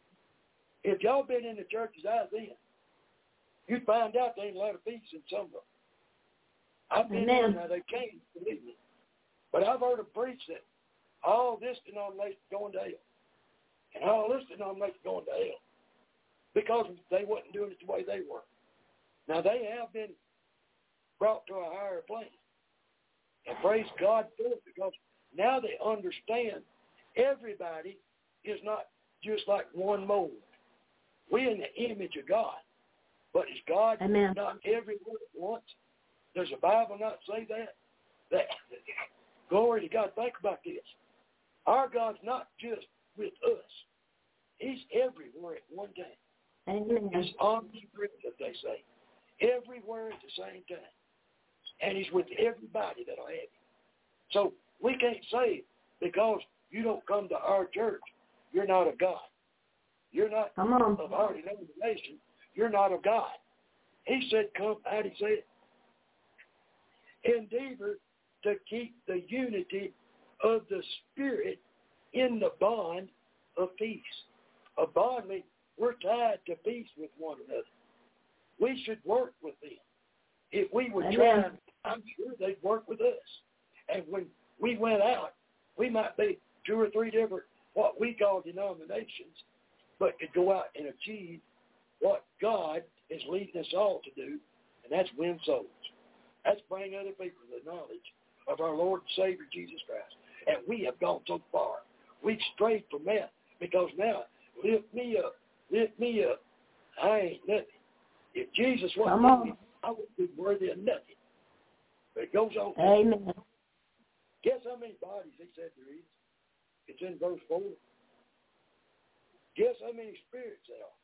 if y'all been in the churches I was in, you'd find out there ain't a lot of peace in some of them. I've been
Amen.
in there, they can't believe me. But I've heard them preach that all this denomination going to hell, and all this denomination going to hell, because they wasn't doing it the way they were. Now, they have been brought to a higher plane. And praise God for it, because now they understand everybody is not just like one mold. We're in the image of God. But is God
Amen.
not everywhere at once? Does the Bible not say that? That glory to God. Think about this. Our God's not just with us. He's everywhere at one time.
Amen.
He's omnipresent, they say. Everywhere at the same time. And he's with everybody that'll have him. So we can't say because you don't come to our church, you're not of God. You're not
Come on.
of our denomination. You're not of God. He said, come, how did he say it? Endeavor to keep the unity of the Spirit in the bond of peace. A bond means we're tied to peace with one another. We should work with them. If we were
Amen.
trying, I'm sure they'd work with us. And when we went out, we might be two or three different, what we call denominations, but could go out and achieve what God is leading us all to do, and that's win souls. That's bring other people to the knowledge of our Lord and Savior Jesus Christ. And we have gone so far. We've strayed from that because now, lift me up, lift me up. I ain't nothing. If Jesus wasn't in me, I wouldn't be worthy of nothing. But it goes on.
Amen.
Guess how many bodies he said there is? It's in verse four. Guess how many spirits there are?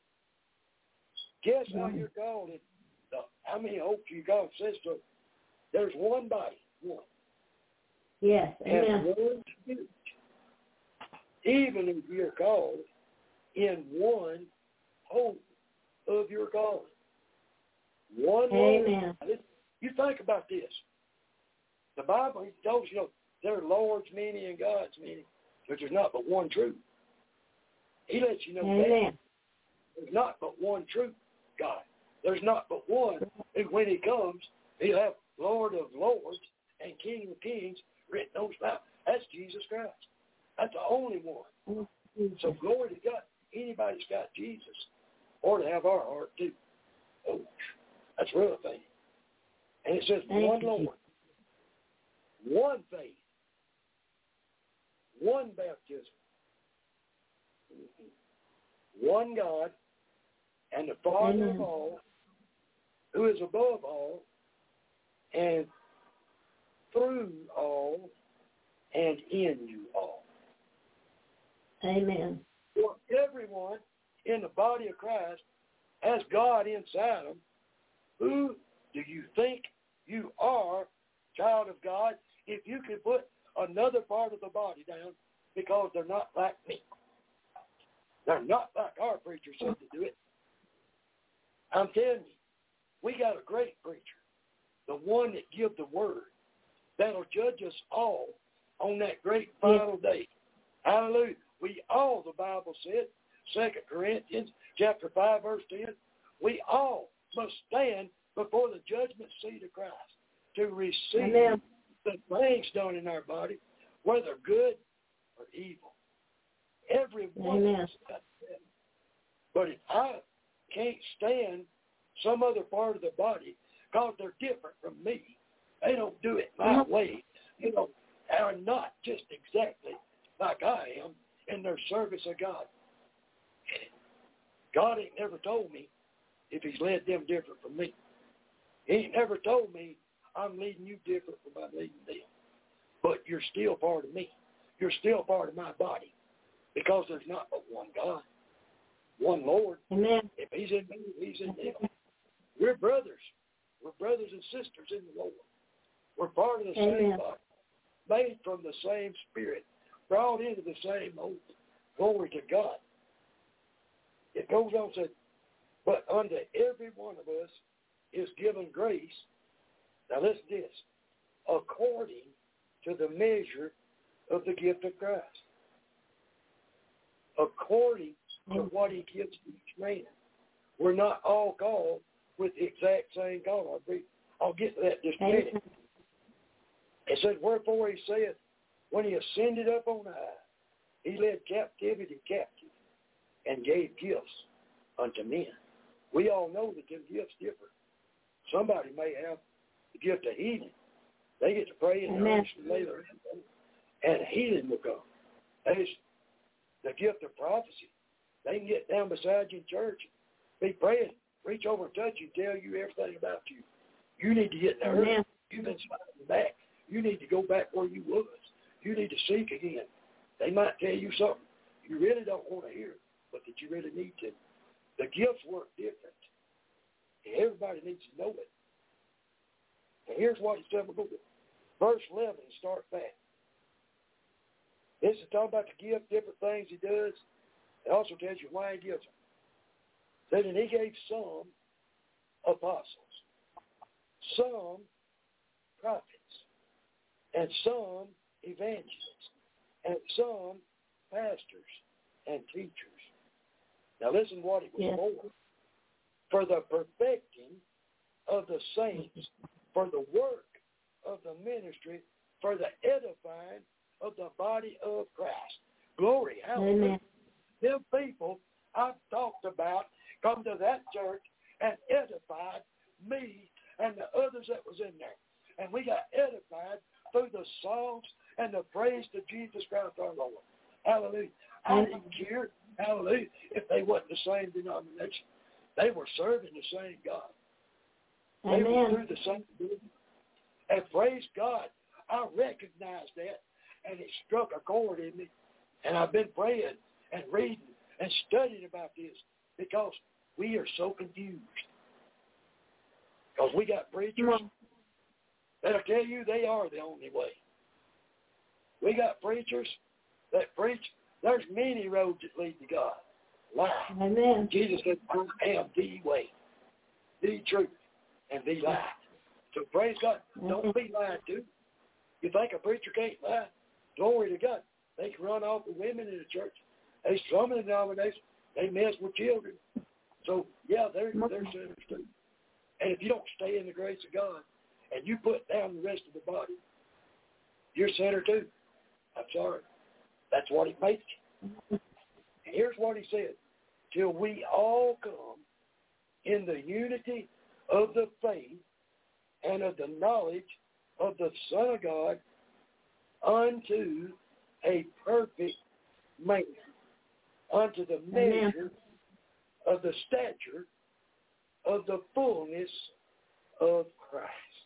Guess how you're called in the, how many hopes you got says so. There's one body, one.
Yes.
And
Amen.
one spirit. Even if you're called in one hope of your calling. One
Amen.
Lord. You think about this. The Bible tells you, you know, there are Lord's many and God's many, but there's not but one truth. He lets you know
Amen.
that. There's not but one truth, God. There's not but one. And when he comes, he'll have Lord of Lords and King of Kings written on his mouth. That's Jesus Christ. That's the only one. So glory to God. Anybody's got Jesus ought to have our heart too. Oh, that's real faith. And it says
Thank
one
you.
Lord, one faith, one baptism, one God, and the Father
Amen.
of all, who is above all, and through all, and in you all.
Amen.
For everyone in the body of Christ has God inside them. Who do you think you are, child of God, if you could put another part of the body down because they're not like me? They're not like our preacher said to do it. I'm telling you, we got a great preacher, the one that gives the word, that'll judge us all on that great final day. Hallelujah. We all, the Bible said, Second Corinthians chapter five, verse ten, we all must stand before the judgment seat of Christ to receive
Amen.
the things done in our body, whether good or evil. Every one
Amen.
of us got that. But if I can't stand some other part of the body because they're different from me, they don't do it my
Mhm.
way, you know, are not just exactly like I am in their service of God. God ain't never told me if he's led them different from me. He ain't never told me I'm leading you different from I'm leading them. But you're still part of me. You're still part of my body because there's not but one God, one Lord.
Amen.
If he's in me, he's in them. We're brothers. We're brothers and sisters in the Lord. We're part of the
Amen.
same body, made from the same Spirit, brought into the same oath. Glory to God. It goes on and says, but unto every one of us is given grace. Now listen to this. According to the measure of the gift of Christ. According to what he gives each man. We're not all called with the exact same call. I'll, be, I'll get to that in just a minute. It said, wherefore he saith, when he ascended up on high, he led captivity captive and gave gifts unto men. We all know that them gifts differ. Somebody may have the gift of healing. They get to pray and
Amen.
lay their hands on them, and healing will come. There's the gift of prophecy. They can get down beside you in church, be praying, reach over and touch you, tell you everything about you. You need to get in the
Amen.
earth. You've been sliding back. You need to go back where you was. You need to seek again. They might tell you something you really don't want to hear, but that you really need to. The gifts work different. And everybody needs to know it. And here's what he said. Verse eleven, start back. This is talking about the gift, different things he does. It also tells you why he gives them. Then and he gave some apostles, some prophets, and some evangelists, and some pastors and teachers. Now listen what it was
Yes.
for. For the perfecting of the saints, for the work of the ministry, for the edifying of the body of Christ. Glory, hallelujah.
Amen.
Them people I've talked about come to that church and edified me and the others that was in there. And we got edified through the songs and the praise to Jesus Christ our Lord. Hallelujah. I didn't care, hallelujah, if they wasn't the same denomination. They were serving the same God. They
Amen.
were through the same business. And praise God, I recognized that, and it struck a chord in me. And I've been praying and reading and studying about this because we are so confused. Because we got preachers that'll tell you they are the only way. We got preachers that preach there's many roads that lead to God. Lie.
Amen.
Jesus said, I am the way, the truth, and the life. So praise God. Don't be lied to. You think a preacher can't lie? Glory to God. They can run off with women in the church. They some in the denomination. They mess with children. So, yeah, they're, they're sinners too. And if you don't stay in the grace of God and you put down the rest of the body, you're a sinner too. I'm sorry. That's what it makes you. And here's what he said. Till we all come in the unity of the faith and of the knowledge of the Son of God unto a perfect man, unto the measure of the stature of the fullness of Christ.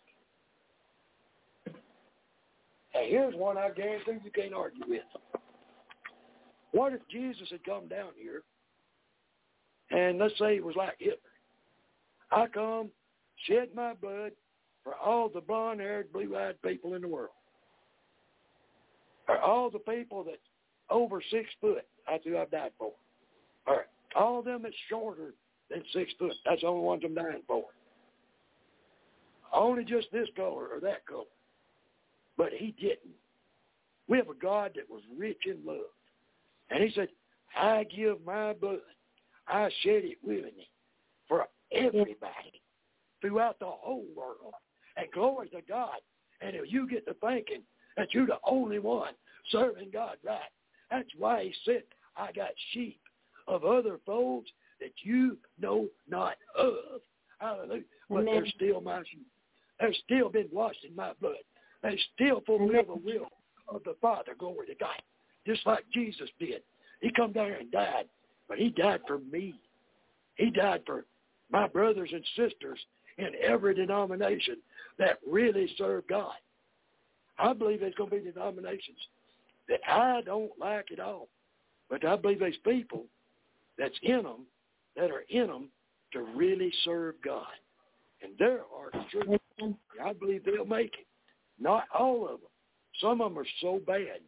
And here's one I guarantee you can't argue with. What if Jesus had come down here, and let's say it was like Hitler. I come, shed my blood for all the blonde-haired, blue-eyed people in the world. Or all the people that's over six foot, that's who I've died for. Or all them that's shorter than six foot, that's the only ones I'm dying for. Only just this color or that color. But he didn't. We have a God that was rich in love. And he said, I give my blood. I shed it willingly for everybody throughout the whole world. And glory to God. And if you get to thinking that you're the only one serving God right, that's why he said, I got sheep of other folds that you know not of. Hallelujah. But
Amen.
they're still my sheep. They're still been washed in my blood. They still fulfill the will of the Father. Glory to God. Just like Jesus did. He come down here and died, but he died for me. He died for my brothers and sisters in every denomination that really serve God. I believe there's going to be denominations that I don't like at all, but I believe there's people that's in them, that are in them to really serve God. And there are churches, I believe they'll make it. Not all of them. Some of them are so bad.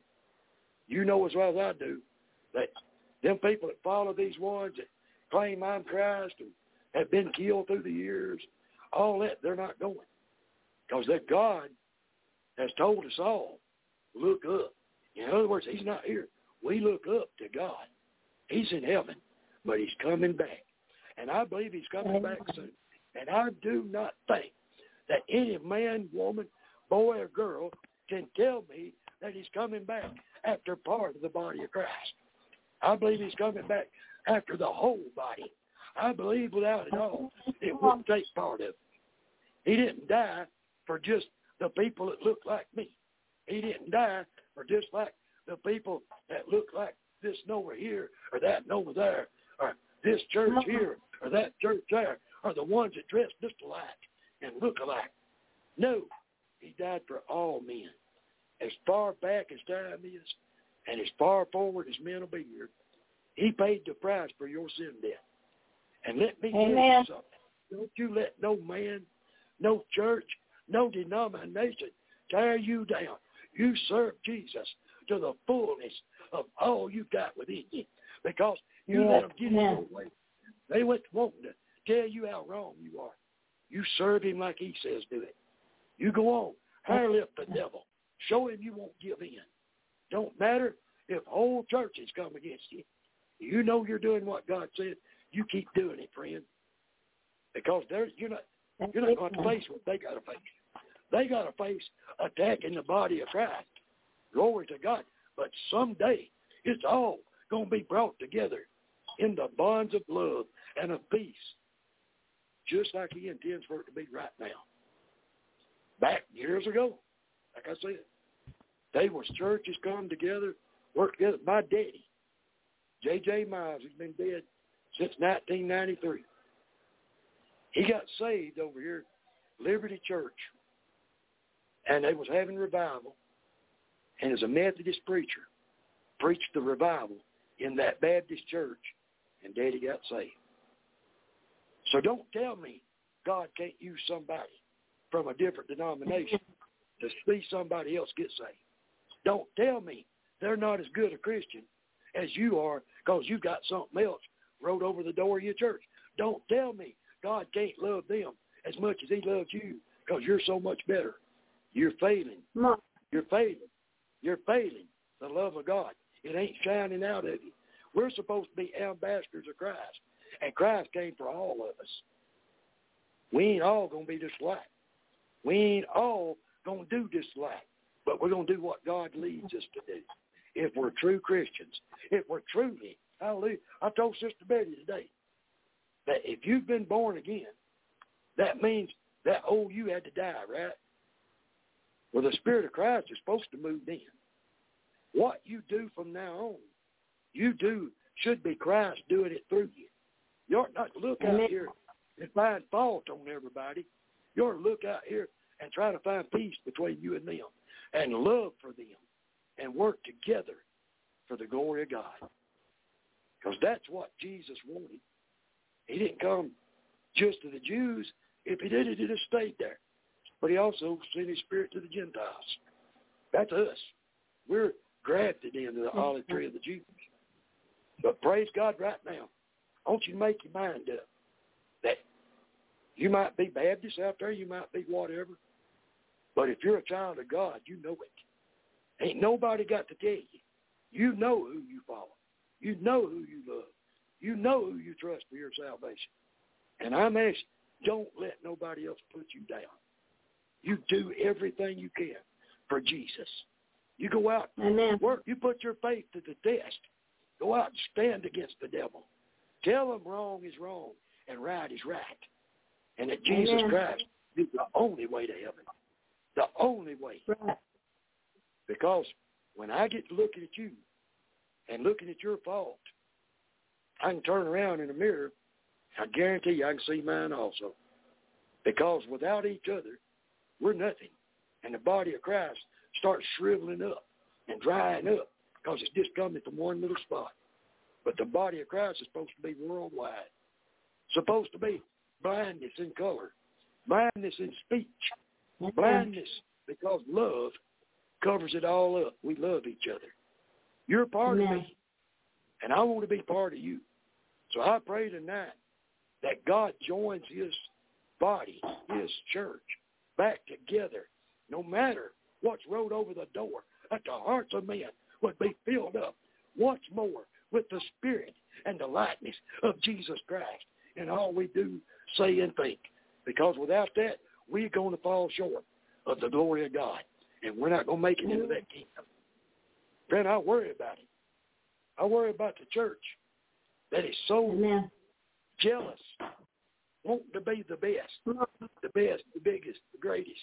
You know as well as I do that them people that follow these ones that claim I'm Christ and have been killed through the years, all that, they're not going. Because that God has told us all, look up. In other words, he's not here. We look up to God. He's in heaven, but he's coming back. And I believe he's coming back soon. And I do not think that any man, woman, boy, or girl can tell me that he's coming back after part of the body of Christ. I believe he's coming back after the whole body. I believe without it all, it wouldn't take part of it. He didn't die for just the people that look like me. He didn't die for just like the people that look like this and over here or that and over there or this church here or that church there or the ones that dress just alike and look alike. No, he died for all men. As far back as time is and as far forward as men will be here, he paid the price for your sin debt. And let me tell you something. Don't you let no man, no church, no denomination tear you down. You serve Jesus to the fullness of all you got within you. Because you
yeah.
let them get in
yeah.
your way. They went wanting to tell you how wrong you are. You serve him like he says do it. You go on. Hair lift the devil. Show him you won't give in. Don't matter if whole churches come against you. You know you're doing what God said. You keep doing it, friend. Because there's you're not you're not going to face what they got to face. They got to face attacking the body of Christ. Glory to God. But someday it's all going to be brought together in the bonds of love and of peace, just like he intends for it to be right now. Back years ago, like I said, they was churches come together, work together. My daddy, J J Miles, has been dead since nineteen ninety-three. He got saved over here, Liberty Church, and they was having revival, and as a Methodist preacher, preached the revival in that Baptist church, and Daddy got saved. So don't tell me God can't use somebody from a different denomination to see somebody else get saved. Don't tell me they're not as good a Christian as you are because you got something else wrote over the door of your church. Don't tell me God can't love them as much as he loves you because you're so much better. You're failing. You're failing. You're failing the love of God. It ain't shining out of you. We're supposed to be ambassadors of Christ. And Christ came for all of us. We ain't all going to be just like. We ain't all going to do just like. But we're going to do what God leads us to do. If we're true Christians. If we're truly, hallelujah. I told Sister Betty today that if you've been born again, that means that old you had to die, right? Well, the Spirit of Christ is supposed to move in. What you do from now on, you do should be Christ doing it through you. You ought not to look out here and find fault on everybody. You ought to look out here and try to find peace between you and them and love for them and work together for the glory of God. Because that's what Jesus wanted. He didn't come just to the Jews. If he did, he just stayed there. But he also sent his Spirit to the Gentiles. That's us. We're grafted into the olive tree of the Jews. But praise God right now. I want you to make your mind up that you might be Baptist out there, you might be whatever, but if you're a child of God, you know it. Ain't nobody got to tell you. You know who you follow. You know who you love. You know who you trust for your salvation. And I'm asking, don't let nobody else put you down. You do everything you can for Jesus. You go out and work. You put your faith to the test. Go out and stand against the devil. Tell him wrong is wrong and right is right. And that Jesus Amen. Christ is the only way to heaven. The only way. Right. Because when I get to looking at you and looking at your fault, I can turn around in the mirror. I guarantee you I can see mine also. Because without each other, we're nothing. And the body of Christ starts shriveling up and drying up because it's just coming from one little spot. But the body of Christ is supposed to be worldwide. Supposed to be blindness in color, blindness in speech, mm-hmm. blindness because love covers it all up. We love each other. You're a part Amen. Of me, and I want to be part of you. So I pray tonight that God joins his body, his church, back together, no matter what's wrote over the door, that the hearts of men would be filled up once more with the Spirit and the likeness of Jesus Christ in all we do, say, and think. Because without that, we're going to fall short of the glory of God, and we're not going to make it into that kingdom. Friend, I worry about it. I worry about the church that is so Amen. Jealous, wanting to be the best, the best, the biggest, the greatest.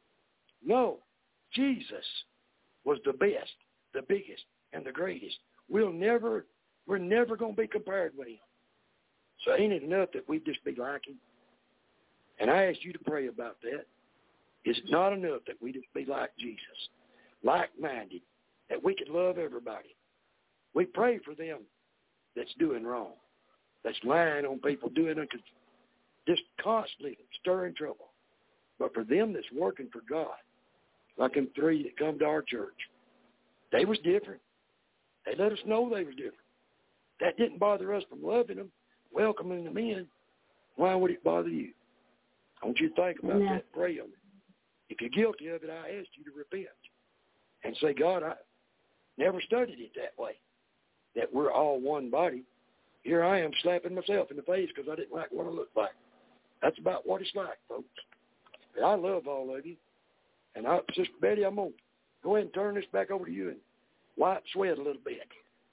No, Jesus was the best, the biggest, and the greatest. We'll never, we're never going to be compared with him. So ain't it enough that we just be like him? And I ask you to pray about that. It's not enough that we just be like Jesus, like-minded, that we could love everybody. We pray for them that's doing wrong, that's lying on people, doing it, just constantly stirring trouble. But for them that's working for God, like them three that come to our church, they was different. They let us know they was different. That didn't bother us from loving them, welcoming them in. Why would it bother you? I want you to think about yeah. that, pray on it. If you're guilty of it, I ask you to repent and say, God, I never studied it that way, that we're all one body. Here I am slapping myself in the face because I didn't like what I looked like. That's about what it's like, folks. But I love all of you. And I, Sister Betty, I'm going to go ahead and turn this back over to you and wipe sweat a little bit.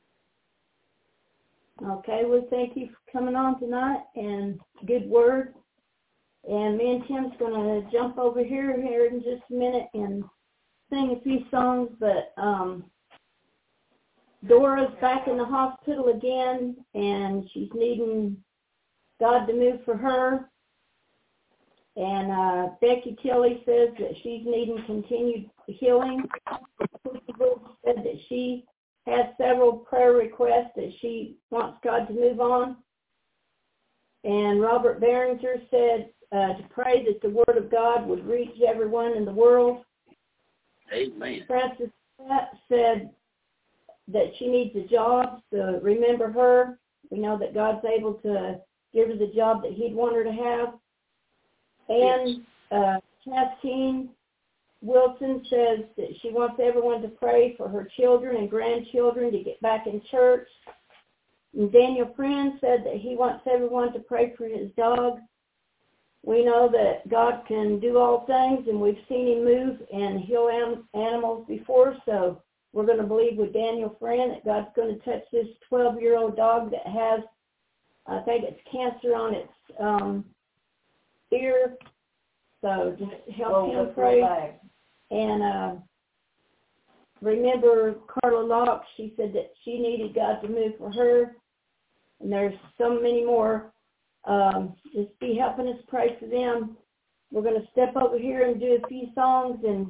Okay, well, thank you for coming on tonight, and good word. And me and Tim's going to jump over here here in just a minute and sing a few songs, but um, Dora's back in the hospital again, and she's needing God to move for her. And uh, Becky Tilley says that she's needing continued healing. People said that she has several prayer requests that she wants God to move on. And Robert Behringer said uh, to pray that the Word of God would reach everyone in the world.
Amen.
Francis said that she needs a job, so remember her. We know that God's able to give her the job that he'd want her to have. And uh, Kathleen Wilson says that she wants everyone to pray for her children and grandchildren to get back in church. And Daniel Friend said that he wants everyone to pray for his dog. We know that God can do all things, and we've seen him move and heal am- animals before, so we're going to believe with Daniel Friend that God's going to touch this twelve-year-old dog that has, I think it's cancer on its um, ear. So just help oh, him pray. And uh, remember Carla Locke, she said that she needed God to move for her. And there's so many more. Um, just be helping us pray for them. We're going to step over here and do a few songs and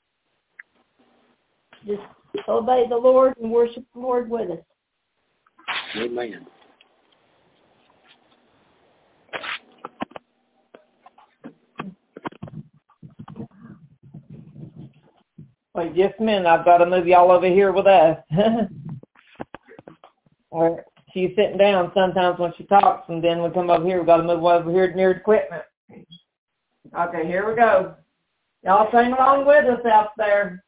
just obey the Lord and worship the Lord with us.
Amen.
Wait just a minute. I've got to move y'all over here with us. Or she's sitting down sometimes when she talks, and then we come over here. We've got to move over here near the equipment. Okay, here we go. Y'all sing along with us out there.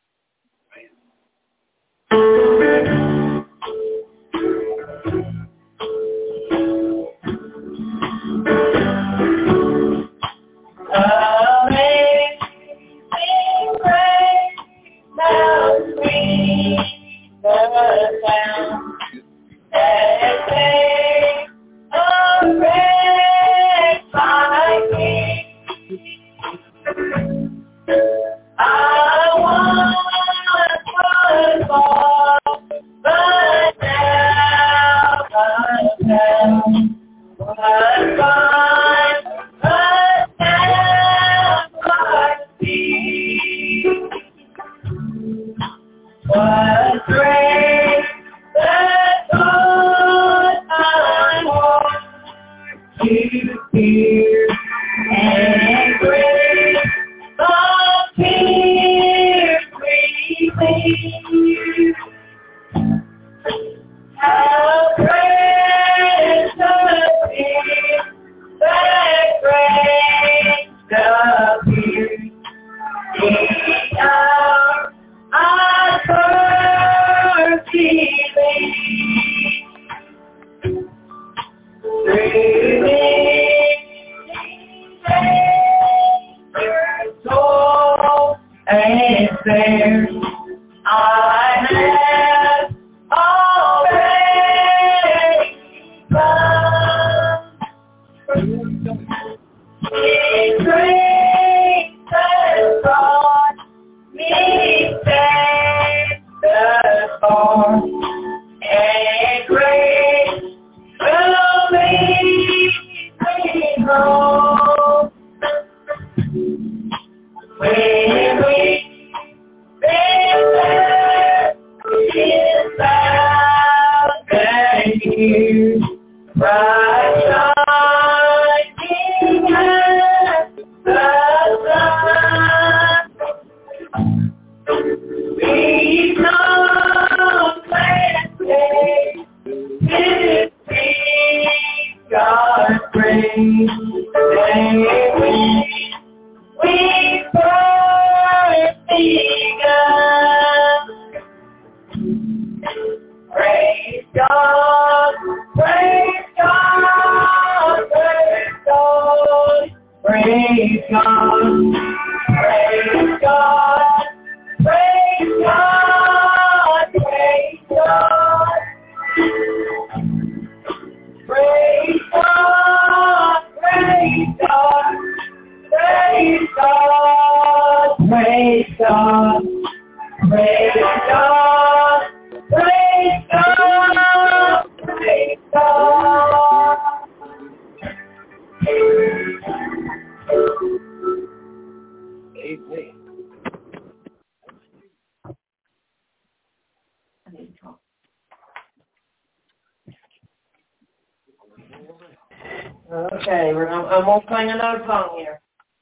Okay, we're gonna, I'm going to sing another song here.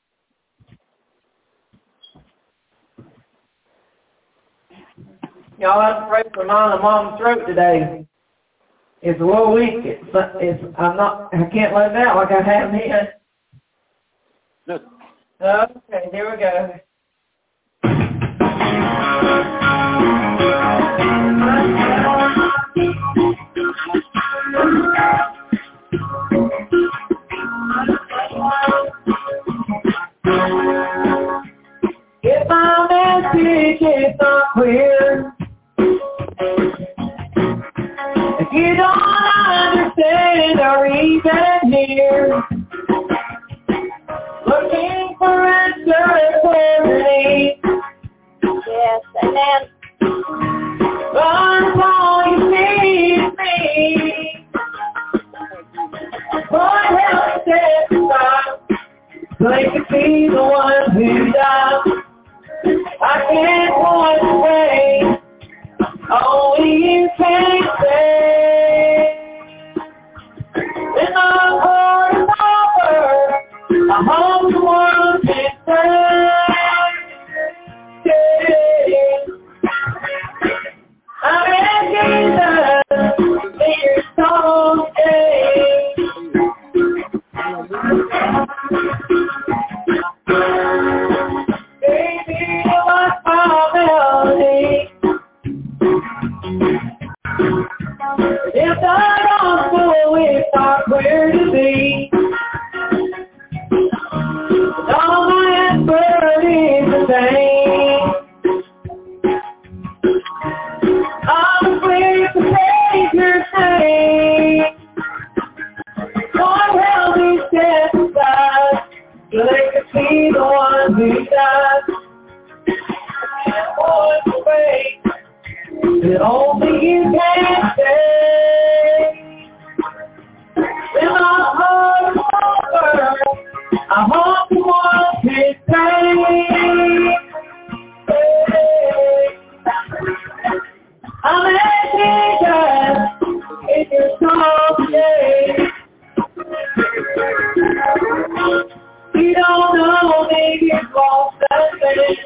Y'all have to pray for mine and mom's throat today. It's a little weak. It's, it's, I'm not, I can't let it out like I have then. Okay, here we go.
here. If you don't understand or even hear, looking for answers clarity.
Yes, amen.
But all you need is me. Lord, help step aside, so they can see the one who died. I can't point away, only you can say. In my heart is over, I hope the world can say. I'm in Jesus, in your song, baby, you are my melody. If I don't know it's not where to be, all my effort is the same. I'm afraid to take your name. Lord, help me step aside, so they can see the one who died. And one way that only you can say. In my heart over, I hope the one can say. I'm at Jesus in your song today. You don't know, maybe it's lost that thing.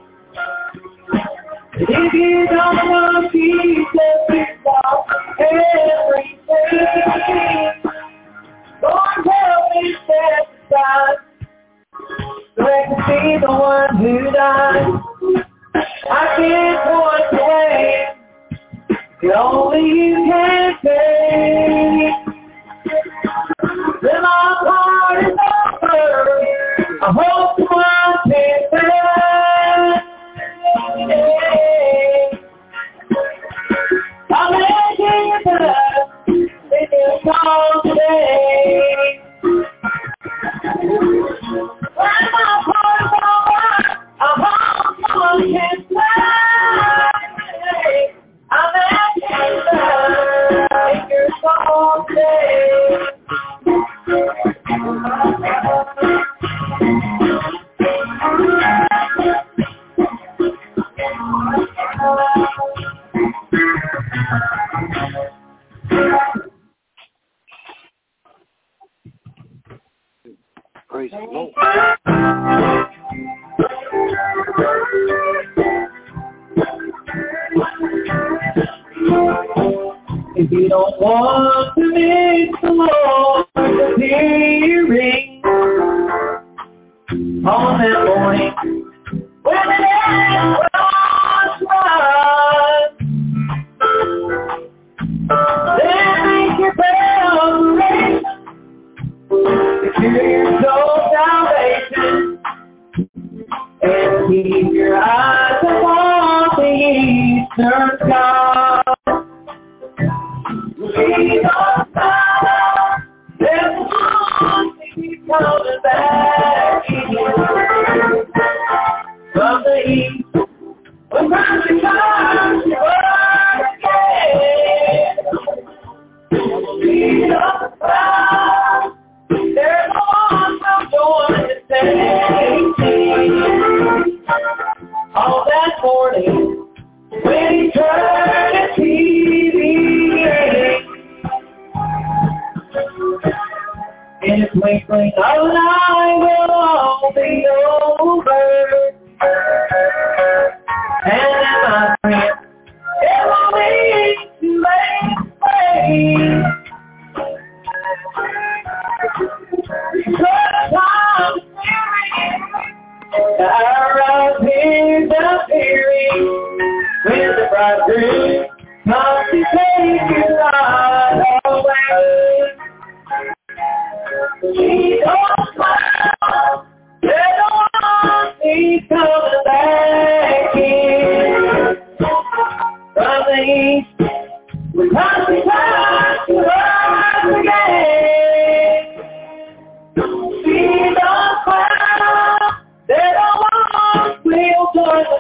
If you don't know Jesus, it's lost everything. Lord, help me step aside, so I can see the one who died. I can't point away, the only you can say. Then my heart is over, I hope the world can say. I'm making it up in your song today. When my heart is over, I hope the world can say. I'm making it up in your song today.
Praise the Lord.
If you don't want to miss the Lord's hearing on that morning when the dead was rise, then make your preparation to cure your soul's salvation and keep your eyes upon the eastern sky. We don't stop, there's one thing coming back from the east. When Christ comes to earth again, we don't stop, there's one from joy to safety. On that morning, when eternity begins, in a twinkling of an eye will all be over. And my friend, it will be too late to wait. Because I'm fearing our eyes is appearing when the bridegroom comes to take your light away. He don't smile, there's no one he's coming back. the east. We must be back to earth again. See the clouds, they're the ones we'll join the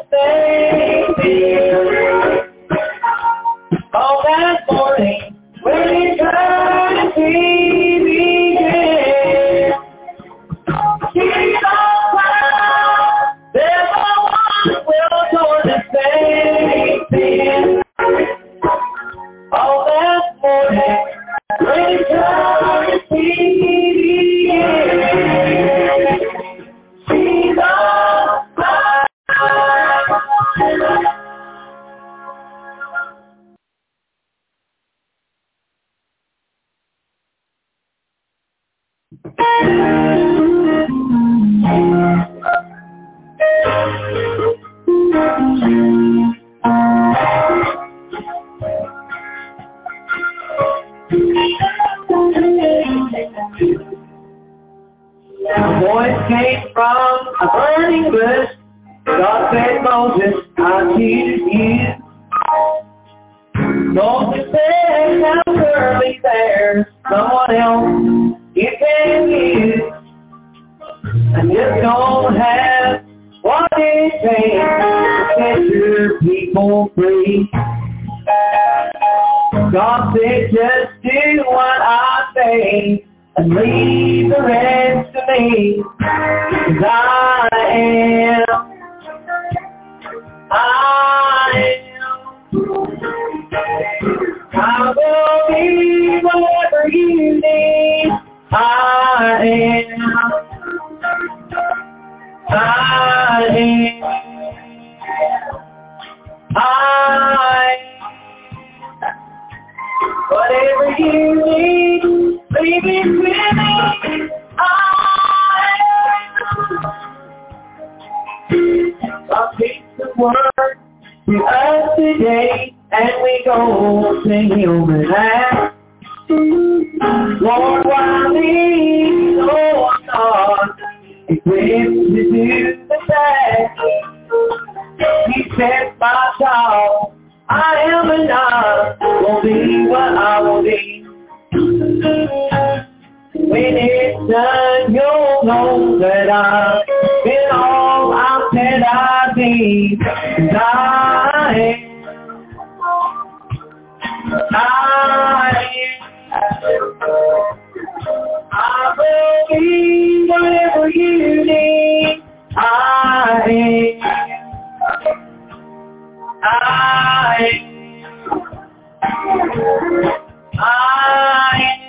same. On that morning, when eternity begins, see the clouds, they're the ones we'll join the same. On that morning, when eternity begins, see the clouds. A voice came from a burning bush. God said, Moses, I choose you. Moses said, now surely there's someone else you can use. I just don't have what it takes to set your people free. God said, just do what I say and leave the rest to me. 'Cause I am, I am, I will be whatever you need. I am, I am, I am. Whatever you need, leave it with me. I I'll take the word to us today, and we go sing Him and ask, Lord, why me so hard, equipped to do the task? He said, my child, I am enough, will be what I will be. When it's done, you'll know that I've been all I said I'd be. And I am, I am, I will be whatever you need. I am, I am, I am.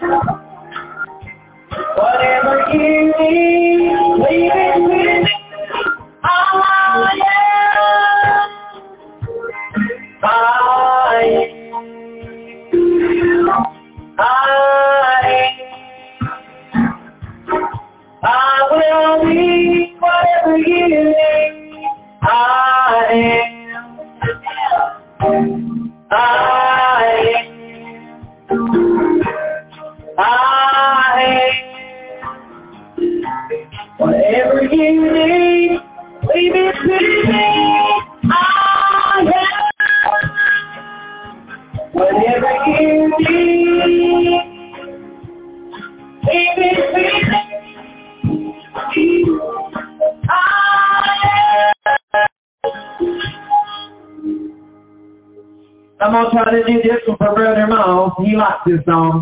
Whatever you need, leave it with me. I am, I am, I am. I will be whatever you need. I am, I am, I am. Whatever you need, leave it to me. I am. Whatever you need, leave it to me. I am. I'm gonna try to do this one for Brother Mo. He likes this song.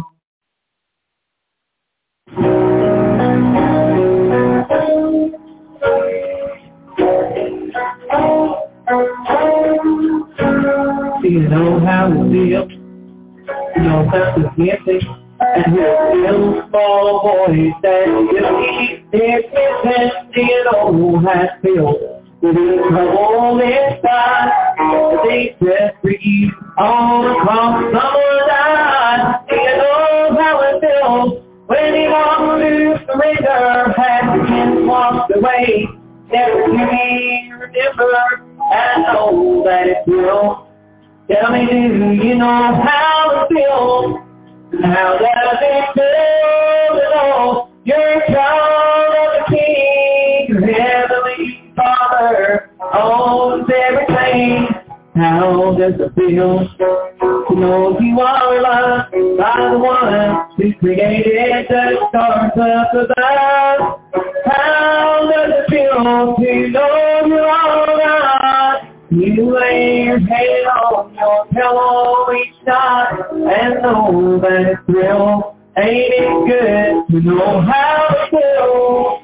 Do you know how it feels? You know that's the empty and your little small voice that just keeps dismissing. Do you know how it feels? With the trouble inside, they just for you all across someone's eyes. Do you know how it feels when he wants to surrender, has been walked away, never to be remembered? I know that it will. Tell me, do you know how it feels? How does it feel to know you're a child of the King, your heavenly Father owns everything? How how does it feel to know you are loved by the one who created the stars up above? How does it feel to know you're alright? You lay your head on your pillow each night and know that it's real. Ain't it good to know how it feels?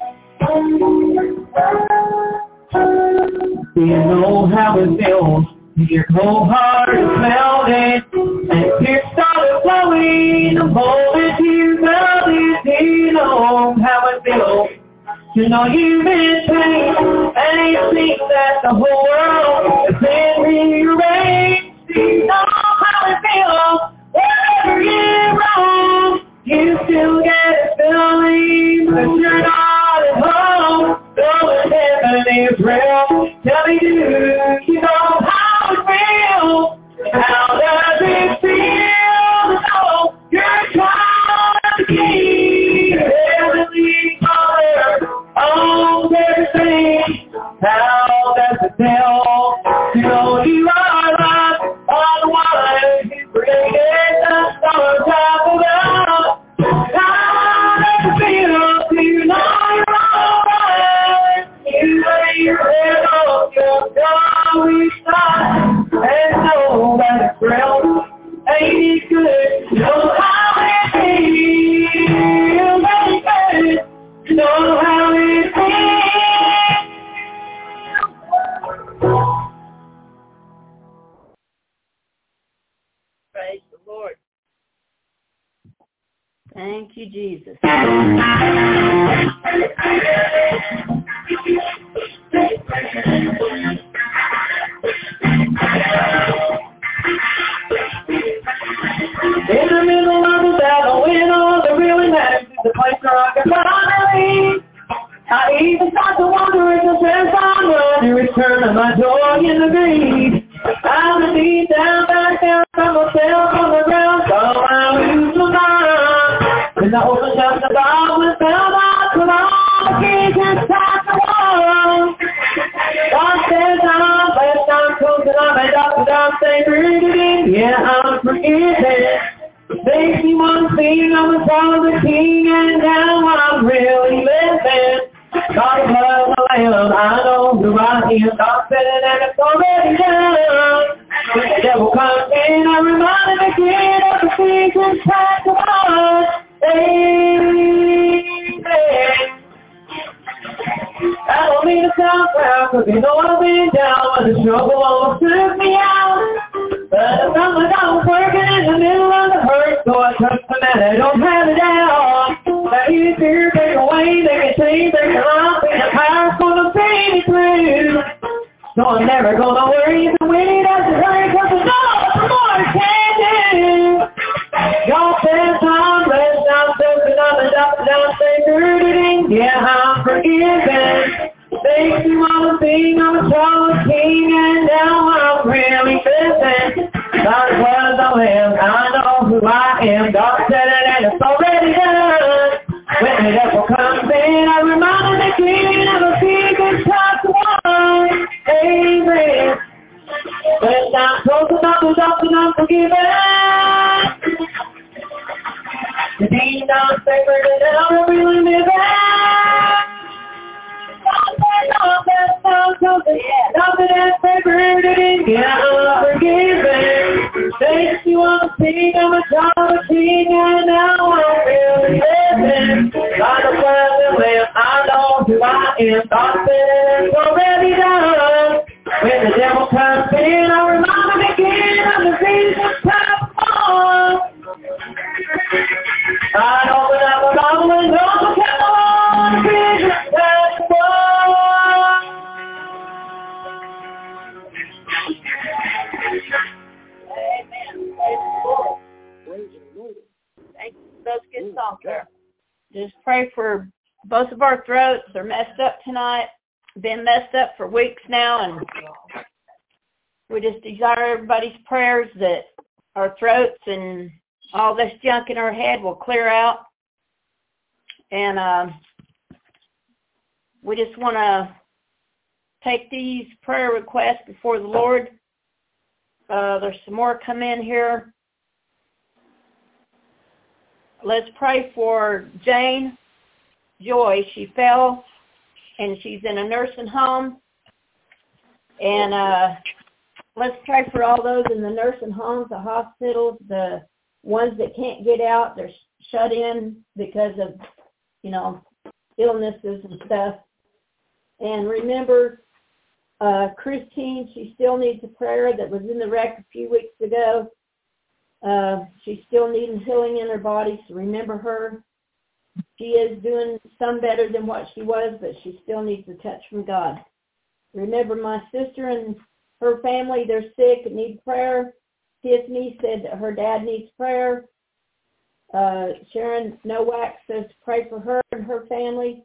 Do you know how it feels? Your cold heart is melting and tears started flowing the moment you felt it. Do you know how it feels? You know you've been pain and you think that the whole world is been rearranged. Do you know how it feels? Whenever you're wrong, you still get a feeling that you're not at home. Though heaven is real, tell me, do you know how it feels? How does it feel to know you're a child of the King? Heavenly Father owns everything. How does it feel to know you are loved by the one who created the stars up above? How does it feel to know you're alright? You lay your head on your pillow each night and know that it's real. Ain't it good to know how it feels? Ain't it good to know how it feels?
Praise the Lord. Thank you, Jesus.
In the middle of the battle, when all that really matters is the place where I can finally leave. I even start to wonder if the sense I'm running return of my joy in the grave. I'm deep down, back down from myself on the ground, so I lose my mind. When I opened up the Bible and found out that all the keys inside the wall. God says I'm blessed, I'm chosen, I'm adopted, I'm sacred, yeah, I'm forgiven. Makes me want to sing, I'm a son of the King, and now I'm really living. God of love, the Lamb, I know who I am. God said it and it's already done. When the devil comes in, I'm reminded again of the things inside the heart. Amen. I don't mean to sound proud, cause you know I've been down, but the struggle almost took me out. But it felt like I was working in the middle of the hurt, so I trust the man I don't have it out. That you fear, take away, they can change, they can love, and the power's gonna see me through. So I'm never gonna worry if the wind doesn't hurt, cause I know what the Lord can do. God says I'm blessed, I'm chosen, I'm adopted, I'm sacred, yeah, I'm forgiven. Makes me want to sing, I'm a child of King, and now I'm really living. God was the Lamb, I know who I am. God said it and it's already done. When the devil comes in, I remind him again of a secret top one. Amen. When I'm chosen, I'm adopted, I'm forgiven. The deed I'm sacred, and now I'm really living. Nothing that's favored, yeah, I'm forgiven. Makes you want to sing, I'm a child of King, and now I'm really living. God the present Lamb, I know who I am. God said it's already done. When the devil comes in, I remind him again of the Jesus Christ on. I open up the Bible and know the camel on Jesus Christ on.
Amen. Praise the Lord. Thank you for those good songs there. Just pray for both of our throats. They're messed up tonight. Been messed up for weeks now, and we just desire everybody's prayers that our throats and all this junk in our head will clear out. And uh, we just want to take these prayer requests before the Lord. Uh, there's some more come in here. Let's pray for Jane Joy. She fell, and she's in a nursing home. And uh, let's pray for all those in the nursing homes, the hospitals, the ones that can't get out. They're shut in because of, you know, illnesses and stuff. And remember, uh, Christine, she still needs a prayer that was in the wreck a few weeks ago. Uh, she's still needing healing in her body, so remember her. She is doing some better than what she was, but she still needs a touch from God. Remember my sister and her family, they're sick and need prayer. Tiffany said that her dad needs prayer. Uh, Sharon Nowak says pray for her and her family.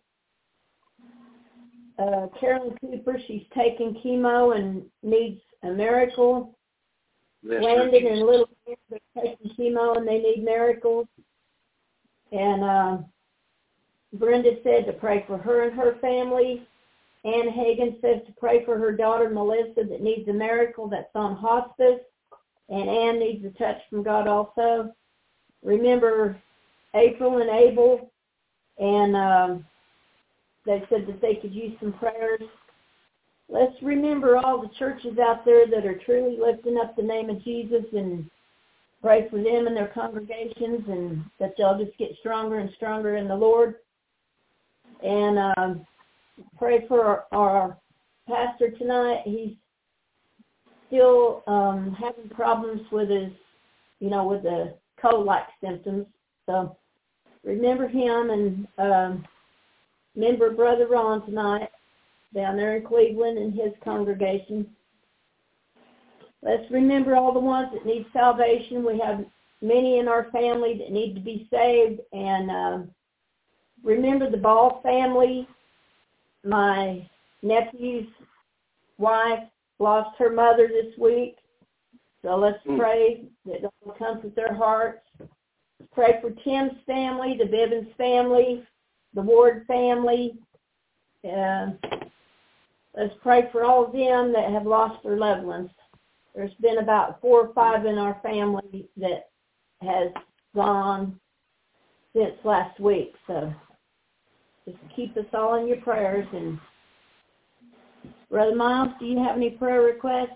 Uh, Carolyn Cooper, she's taking chemo and needs a miracle.
Yes,
Landon and Little they're taking chemo and they need miracles. And uh, Brenda said to pray for her and her family. Ann Hagan says to pray for her daughter Melissa that needs a miracle that's on hospice. And Ann needs a touch from God also. Remember April and Abel, and um, they said that they could use some prayers. Let's remember all the churches out there that are truly lifting up the name of Jesus and pray for them and their congregations, and that they'll just get stronger and stronger in the Lord. And um, pray for our, our pastor tonight. He's still um, having problems with his, you know, with the cold-like symptoms. So remember him, and um, remember Brother Ron tonight down there in Cleveland and his congregation. Let's remember all the ones that need salvation. We have many in our family that need to be saved. And uh, remember the Ball family. My nephew's wife lost her mother this week. So let's pray that God will comfort their hearts. Let's pray for Tim's family, the Bibbins family, the Ward family. Uh, let's pray for all of them that have lost their loved ones. There's been about four or five in our family that has gone since last week. So just keep us all in your prayers. And Brother Miles, do you have any prayer requests?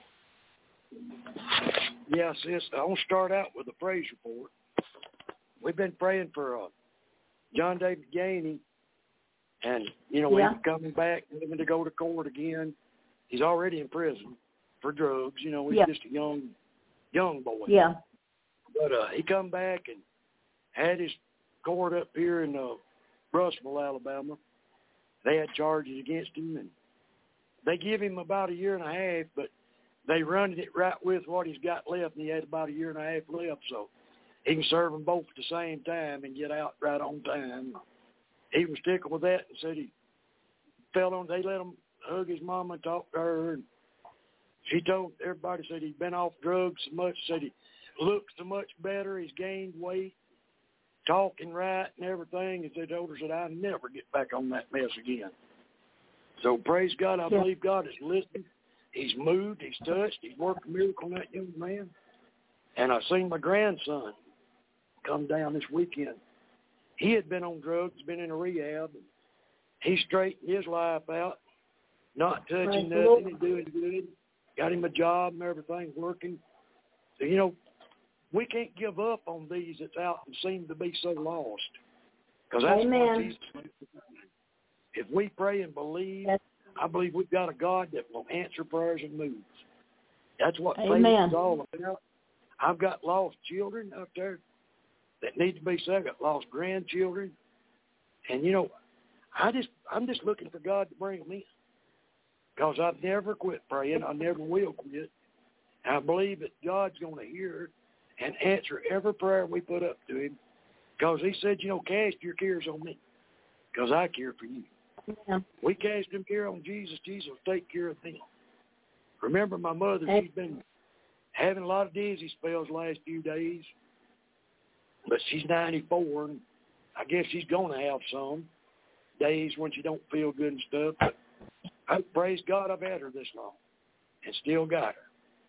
Yes, yes. I want to start out with a praise report. We've been praying for uh, John David Gainey, and, you know,
yeah.
he's coming back, having to go to court again. He's already in prison for drugs. You know, he's
yeah.
just a young, young boy.
Yeah.
But uh, he come back and had his court up here in uh, Russellville, Alabama. They had charges against him, and they give him about a year and a half, but they run it right with what he's got left, and he had about a year and a half left, so he can serve them both at the same time and get out right on time. He was sticking with that and said he fell on, they let him hug his mama and talk to her, and she told everybody, said he'd been off drugs so much, said he looks so much better, he's gained weight, talking right and everything, and they told her, said, I'll never get back on that mess again. So praise God, I yeah. believe God is listening. He's moved, he's touched, he's worked a miracle on that young man. And I seen my grandson come down this weekend. He had been on drugs, been in a rehab, and he straightened his life out, not touching nothing and doing good. Got him a job and everything working. So, you know, we can't give up on these that's out and seem to be so lost. Because that's what Jesus said. If we pray and believe, yes. I believe we've got a God that will answer prayers and move. That's what
Amen.
faith is all about. I've got lost children out there that need to be saved. I've got lost grandchildren. And, you know, I just, I'm just looking for God to bring them in. Because I've never quit praying. I never will quit. And I believe that God's going to hear and answer every prayer we put up to him. Because he said, you know, cast your cares on me. Because I care for you.
Yeah.
We cast them care on Jesus. Jesus will take care of them. Remember my mother,
hey.
she's been having a lot of dizzy spells the last few days. But she's ninety-four, and I guess she's going to have some days when she don't feel good and stuff. But I praise God I've had her this long and still got her.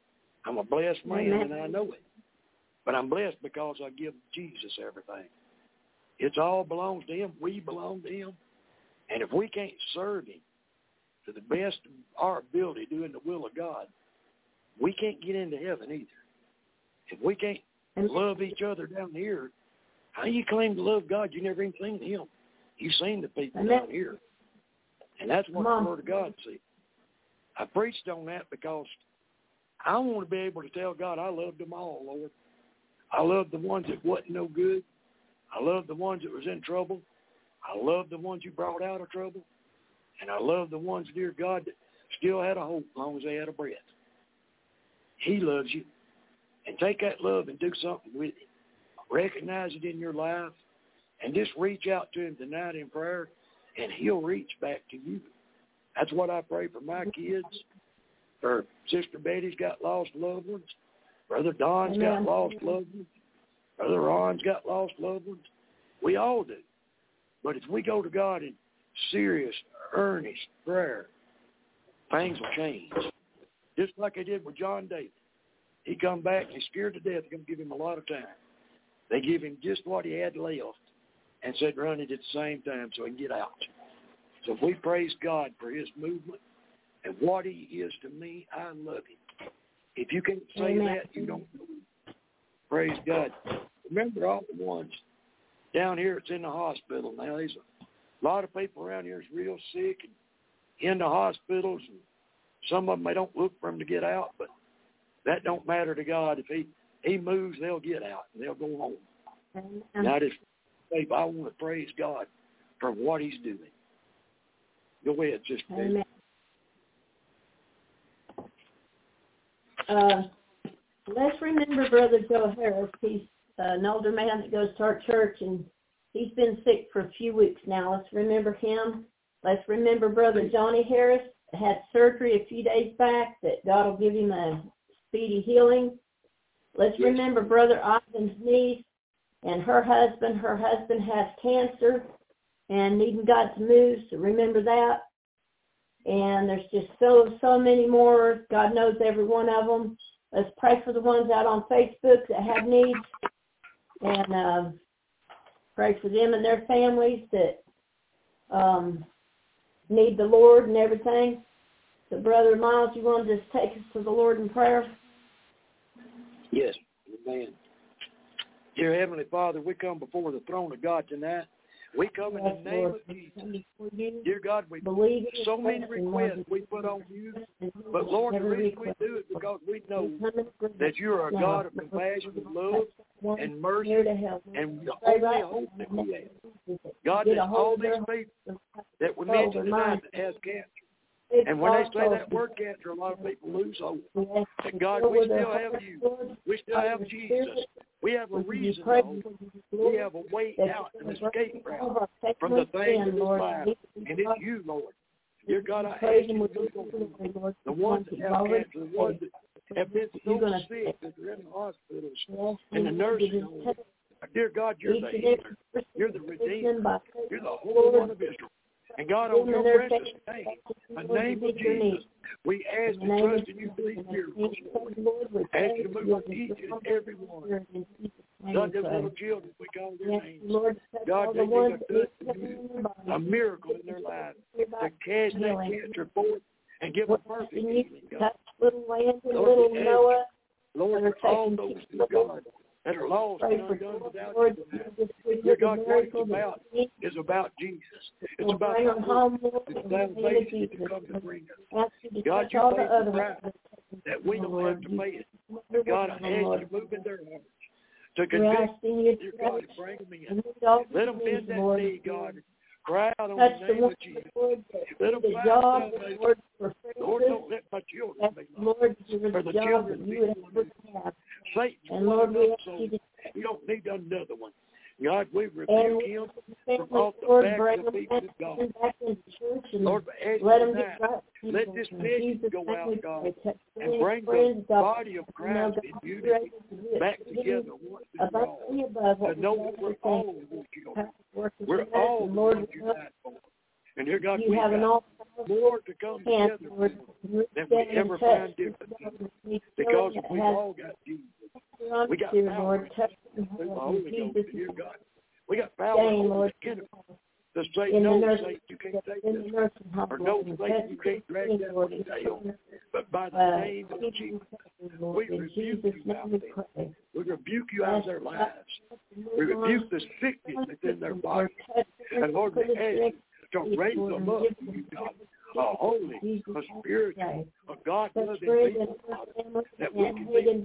I'm a blessed man,
Amen.
and I know it. But I'm blessed because I give Jesus everything. It's all belongs to him. We belong to him. And if we can't serve him to the best of our ability doing the will of God, we can't get into heaven either. If we can't love each other down here, how you claim to love God? You never even seen him. You've seen the people
Amen.
down here. And that's what the Word of God says. I preached on that because I want to be able to tell God I love them all, Lord. I love the ones that wasn't no good. I love the ones that was in trouble. I love the ones you brought out of trouble. And I love the ones, dear God, that still had a hope as long as they had a breath. He loves you. And take that love and do something with it. Recognize it in your life. And just reach out to him tonight in prayer, and he'll reach back to you. That's what I pray for my kids. For Sister Betty's got lost loved ones. Brother Don's
Amen.
got lost loved ones. Brother Ron's got lost loved ones. We all do. But if we go to God in serious, earnest prayer, things will change. Just like they did with John David. He come back, he's scared to death. They're going to give him a lot of time. They give him just what he had left and said run it at the same time so he can get out. So if we praise God for his movement and what he is to me, I love him. If you can't say
Amen.
that, you don't know him. Praise God. Remember all the ones down here that's in the hospital now. There's a lot of people around here is real sick and in the hospitals. And some of them, they don't look for him to get out, but that don't matter to God. If he, he moves, they'll get out and they'll go home.
Amen.
And I just, I want to praise God for what he's doing. Go ahead, Sister Betty.
Amen. Uh, let's remember Brother Joe Harris. He's uh, an older man that goes to our church, and he's been sick for a few weeks now. Let's remember him. Let's remember Brother Johnny Harris. Had surgery a few days back that God will give him a speedy healing. Let's
Yes.
remember Brother Ivan's niece and her husband. Her husband has cancer and needing God to move, so remember that. And there's just so, so many more. God knows every one of them. Let's pray for the ones out on Facebook that have needs, and uh, pray for them and their families that um, need the Lord and everything. So, Brother Miles, you want to just take us to the Lord in prayer?
Yes, amen. Dear Heavenly Father, we come before the throne of God tonight. We come in
Yes,
the name
Lord.
of Jesus.
You
Dear God, we
believe in
so many
your
requests we put on you, but Lord, the reason we do it because we know that you are a God of compassion and love and mercy, and the only hope that we have. God, there's all these people that we mentioned tonight that has cancer. And when they say that word cancer, a lot of people lose hope. And God, we still have you. We still have Jesus. We have a reason to hope. We have a way out, an escape route from the things of this life. And it's you, Lord. Dear God, I ask you to move on the ones that have cancer, the ones that have been so sick that they're in the hospitals and the nursing homes. Dear God, you're the healer. You're the redeemer. You're the Holy One of Israel. And God, on your precious name, the name of Jesus, we ask and trust in you for these miracles, Lord. Ask you to move on each and every one. God, those little children, we call their names. God, they need a touch from you, a miracle in their lives to cast that cancer forth and give a perfect healing, God.
Little Landon,
Lord,
little
we ask
Noah,
Lord, for all those, dear God, that are lost and undone without you. Dear God, what it's about is about Jesus. It's about the salvation that comes to bring us. God, you paid the price that we don't have to pay it. God, I ask you to move in their hearts, to convict, dear God, to bring them in. Let them bend that knee, God. Cry out on the name of Jesus. Let them find salvation. Lord, don't let my children be lost. For the children be lost. Satan's locked up, so you don't need another one. God, we rebuke him from off the back of the people of God. Lord, let him let this message go out, God, and bring the body of Christ in unity back together once and for all. To know that we're all your children. We're all the ones you died for. And dear God, we got more to come together with. than we ever find different. Because we've all got Jesus. We got power through the Holy Ghost, dear God. We got power over the enemy. To say no, say you can't take this, or no, say you can't drag that one tail. But by the name of Jesus, we rebuke you out there. We rebuke you out of their lives. We rebuke the sickness within their bodies. And Lord, we ask you to raise them up, you God, a holy, a spiritual, a God-loving people, that we can be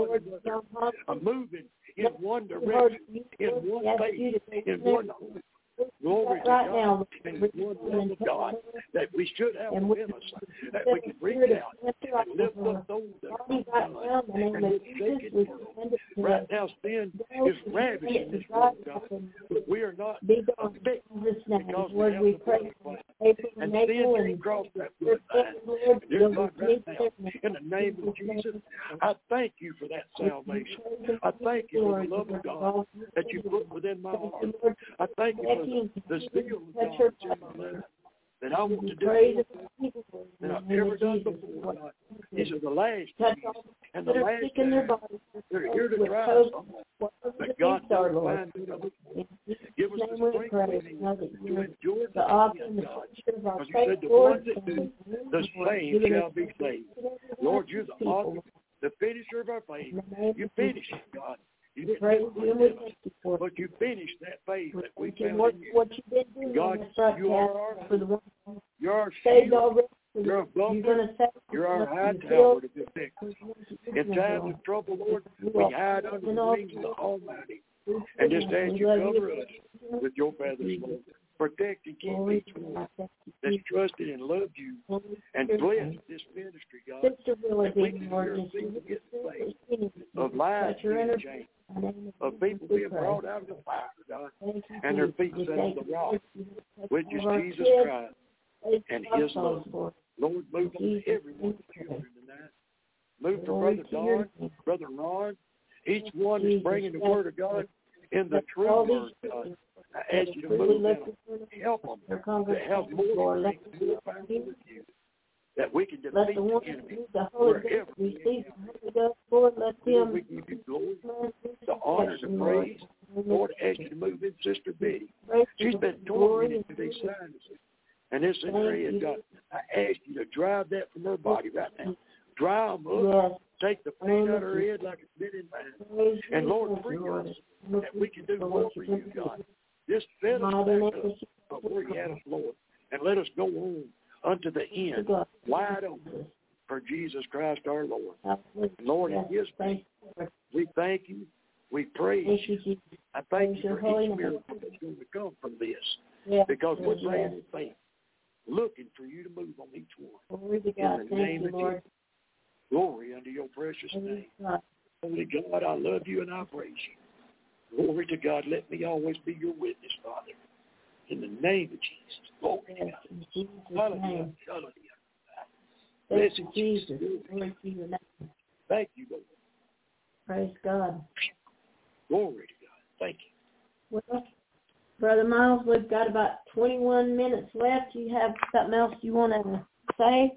a moving in one direction, in one faith, in one hope. Glory to
right
God,
now,
and one love of God that we should have within us, that we can reach out and lift up those that are done and this shaken world. Right now, sin is ravishing this world, God, but we are not affected because we have the blood of Christ. And sin can cross that bloodline. Dear God, right now, in the name of Jesus, I thank you for that salvation. I thank you for the love of God that you put within my heart. I thank you for the zeal of God that's in my life, that I want to do more than I've ever done before, God. These are the last days, and the last days, they're here to try us all. But God, don't find it of us. Give us the strength we need to endure the end, God. Because you said the ones that do, the same shall be saved. Lord, you're the author, the finisher of our faith. You finish it, God. You didn't put it in us, but you finished that faith that we found in you. God, you are our hope. You're our shield. You're a bumper. You're our high tower to protect us. In times of trouble, Lord, we hide under the wings of the Almighty. And just ask you cover us with your feathers, Lord. Protect and keep each one that's trusted and loved you. And bless this ministry, God, that we can hear people get saved, of lives being changed, of people being brought out of the fire, God, and their feet set on the rock, which is Jesus Christ and his love. Lord, move on every one of the children tonight. Move to Brother Don, Brother Ron, each one is bringing the word of God in the true word, God. I ask you to move them, help them to have more things, more power with you, that we can defeat the enemy wherever we are. Lord, we give you glory, the honor, the praise. Lord, I ask you to move in Sister Betty. She's been tormented with these sinuses. And this in her head, God, I ask you to drive that from her body right now. Dry them up. Take the pain out of her head like it's been in mine. And Lord, free us that we can do more for you, God. Just set us back up where you had us, Lord, and let us go on unto the end, wide open for Jesus Christ our Lord. And Lord, in his name, we thank you. We praise you. I thank you for each miracle that's going to come from this, because we're praying in faith, looking for you to move on each one. In the name of Jesus. Glory unto your precious name. Holy God, I love you and I praise you. Glory to God. Let me always be your witness, Father. In the name of Jesus. Glory to God. Hallelujah. Hallelujah. Thank you, Jesus. Thank you, Lord.
Praise God.
Glory to God. Thank
you. Well, Brother Miles, we've got about twenty-one minutes left. Do you have something else you want to say?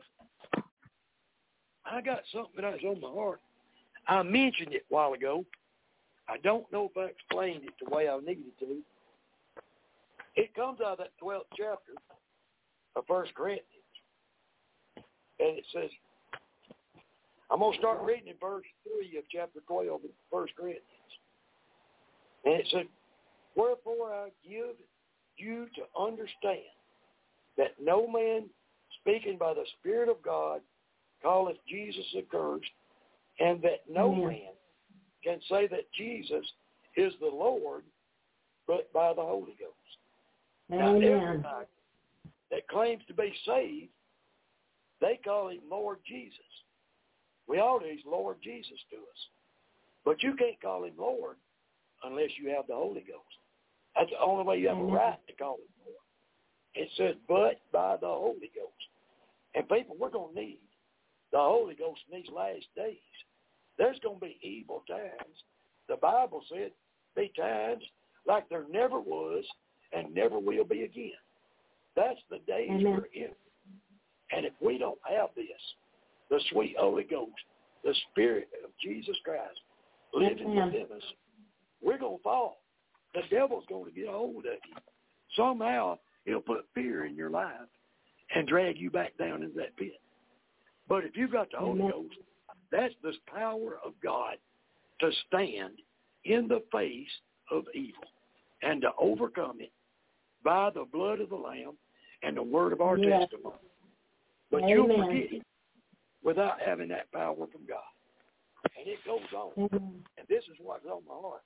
I got something that's on my heart. I mentioned it a while ago. I don't know if I explained it the way I needed to. It comes out of that twelfth chapter of First Corinthians. And it says, I'm going to start reading in verse three of chapter twelve of First Corinthians. And it said, wherefore I give you to understand that no man speaking by the Spirit of God calleth Jesus accursed, and that no
Amen.
man can say that Jesus is the Lord, but by the Holy Ghost.
Amen.
Now, everybody that claims to be saved, they call him Lord Jesus. We all use Lord Jesus to us. But you can't call him Lord unless you have the Holy Ghost. That's the only way you have a right to call him Lord. It says, but by the Holy Ghost. And people, we're going to need the Holy Ghost in these last days. There's going to be evil times. The Bible said be times like there never was and never will be again. That's the days
Amen.
we're in. And if we don't have this, the sweet Holy Ghost, the Spirit of Jesus Christ living
Amen.
within us, we're going to fall. The devil's going to get a hold of you. Somehow he'll put fear in your life and drag you back down into that pit. But if you've got the Holy
Amen.
Ghost, that's the power of God to stand in the face of evil and to overcome it by the blood of the Lamb and the word of our
Yes.
testimony. But
Amen.
you'll forget it without having that power from God. And it goes on.
Amen.
And this is what's on my heart.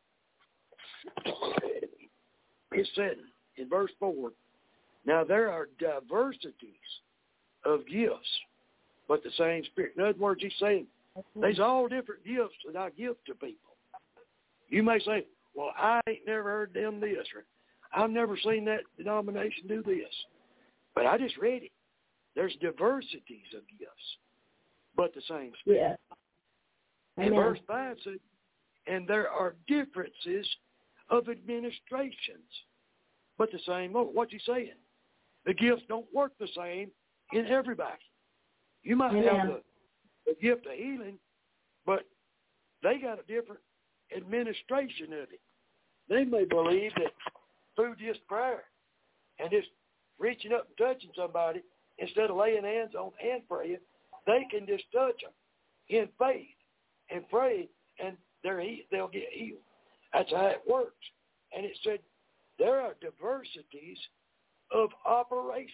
It said in verse four, now there are diversities of gifts, but the same Spirit. In other words, he's saying there's all different gifts that I give to people. You may say, well, I ain't never heard them this, or I've never seen that denomination do this. But I just read it. There's diversities of gifts, but the same Spirit.
Yes.
And
Amen.
verse five said, and there are differences of administrations, but the same Lord. What's he saying? The gifts don't work the same in everybody. You might
Amen.
have the, the gift of healing, but they got a different administration of it. They may believe that through just prayer and just reaching up and touching somebody, instead of laying hands on and praying, they can just touch them in faith and pray, and they're, they'll get healed. That's how it works. And it said there are diversities of operations.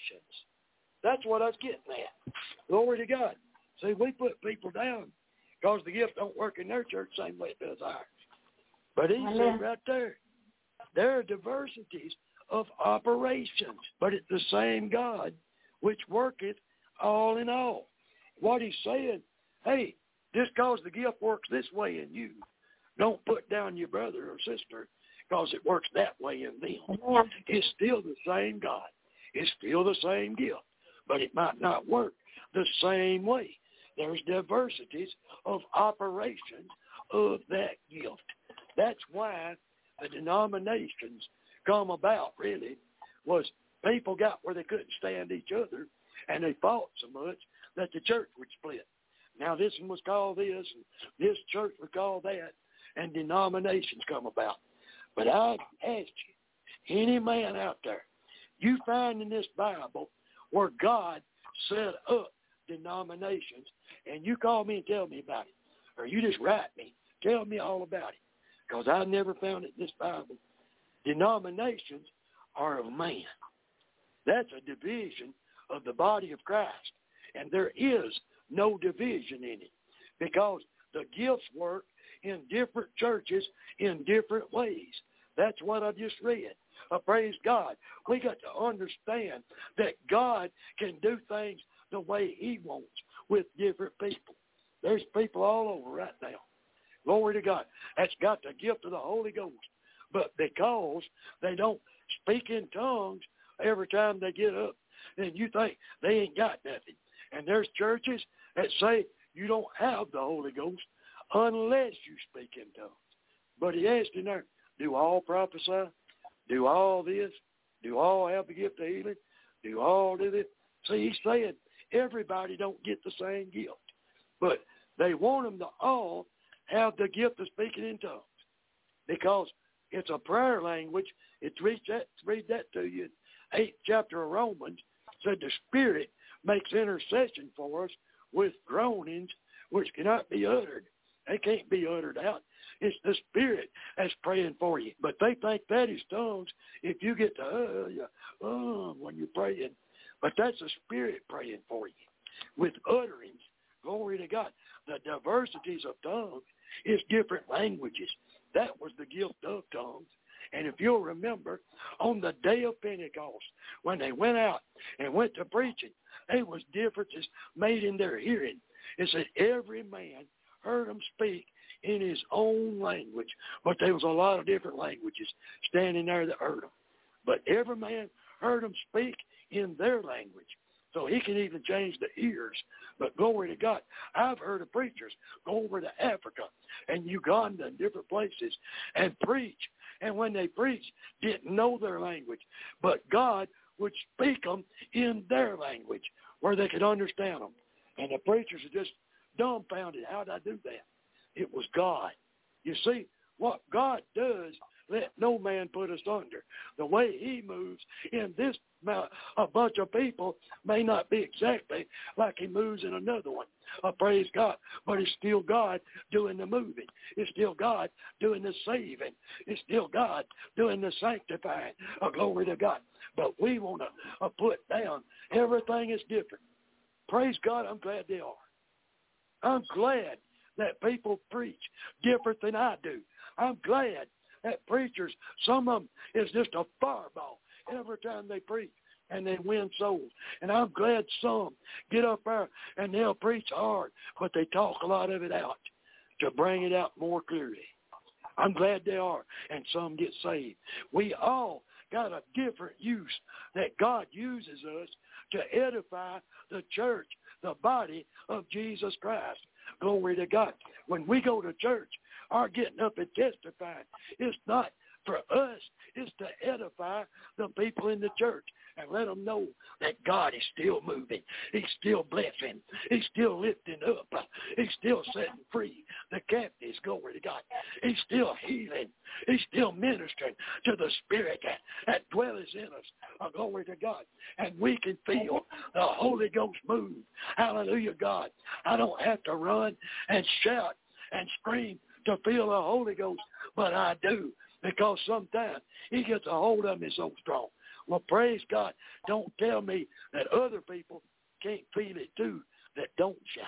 That's what I was getting at. Glory to God. See, we put people down because the gift don't work in their church the same way it does ours. But he
Amen.
said right there, there are diversities of operations, but it's the same God which worketh all in all. What he's saying, hey, just because the gift works this way in you, don't put down your brother or sister because it works that way in them.
Amen.
It's still the same God. It's still the same gift, but it might not work the same way. There's diversities of operations of that gift. That's why the denominations come about, really, was people got where they couldn't stand each other, and they fought so much that the church would split. Now this one was called this, and this church was called that, and denominations come about. But I ask you, any man out there, you find in this Bible where God set up denominations, and you call me and tell me about it, or you just write me, tell me all about it, because I never found it in this Bible. Denominations are of man. That's a division of the body of Christ, and there is no division in it, because the gifts work in different churches in different ways. That's what I just read. Uh, praise God. We got to understand that God can do things the way he wants with different people. There's people all over right now. Glory to God. That's got the gift of the Holy Ghost. But because they don't speak in tongues every time they get up, then you think they ain't got nothing. And there's churches that say you don't have the Holy Ghost unless you speak in tongues. But he asked in there, do all prophesy? Do all this? Do all have the gift of healing? Do all do this? See, he's saying everybody don't get the same gift. But they want them to all have the gift of speaking in tongues, because it's a prayer language. It's read that, read that to you in eighth chapter of Romans. Said the Spirit makes intercession for us with groanings which cannot be uttered. They can't be uttered out. It's the Spirit that's praying for you. But they think that is tongues if you get to, uh, you, uh, when you're praying. But that's the Spirit praying for you with utterings. Glory to God. The diversities of tongues is different languages. That was the gift of tongues. And if you'll remember, on the day of Pentecost, when they went out and went to preaching, there was differences made in their hearing. It said every man heard them speak in his own language, but there was a lot of different languages standing there that heard them. But every man heard them speak in their language. So he can even change the ears. But glory to God, I've heard of preachers go over to Africa and Uganda and different places and preach. And when they preached, didn't know their language. But God would speak them in their language. where they could understand them. And the preachers are just dumbfounded. How did I do that? It was God. You see, what God does, let no man put us under. The way he moves in this a bunch of people may not be exactly like he moves in another one. Uh, praise God. But it's still God doing the moving. It's still God doing the saving. It's still God doing the sanctifying. Uh, glory to God. But we want to uh, put down everything is different. Praise God, I'm glad they are. I'm glad that people preach different than I do. I'm glad that preachers, some of them is just a fireball every time they preach, and they win souls. And I'm glad some get up there and they'll preach hard, but they talk a lot of it out to bring it out more clearly. I'm glad they are, and some get saved. We all got a different use that God uses us to edify the church, the body of Jesus Christ. Glory to God. When we go to church, our getting up and testifying is not for us. It's to edify the people in the church and let them know that God is still moving. He's still blessing. He's still lifting up. He's still setting free the captives. Glory to God. He's still healing. He's still ministering to the Spirit that, that dwells in us. Oh, glory to God. And we can feel the Holy Ghost move. Hallelujah, God. I don't have to run and shout and scream to feel the Holy Ghost, but I do, because sometimes he gets a hold of me so strong. Well, praise God. Don't tell me that other people can't feel it too that don't shout.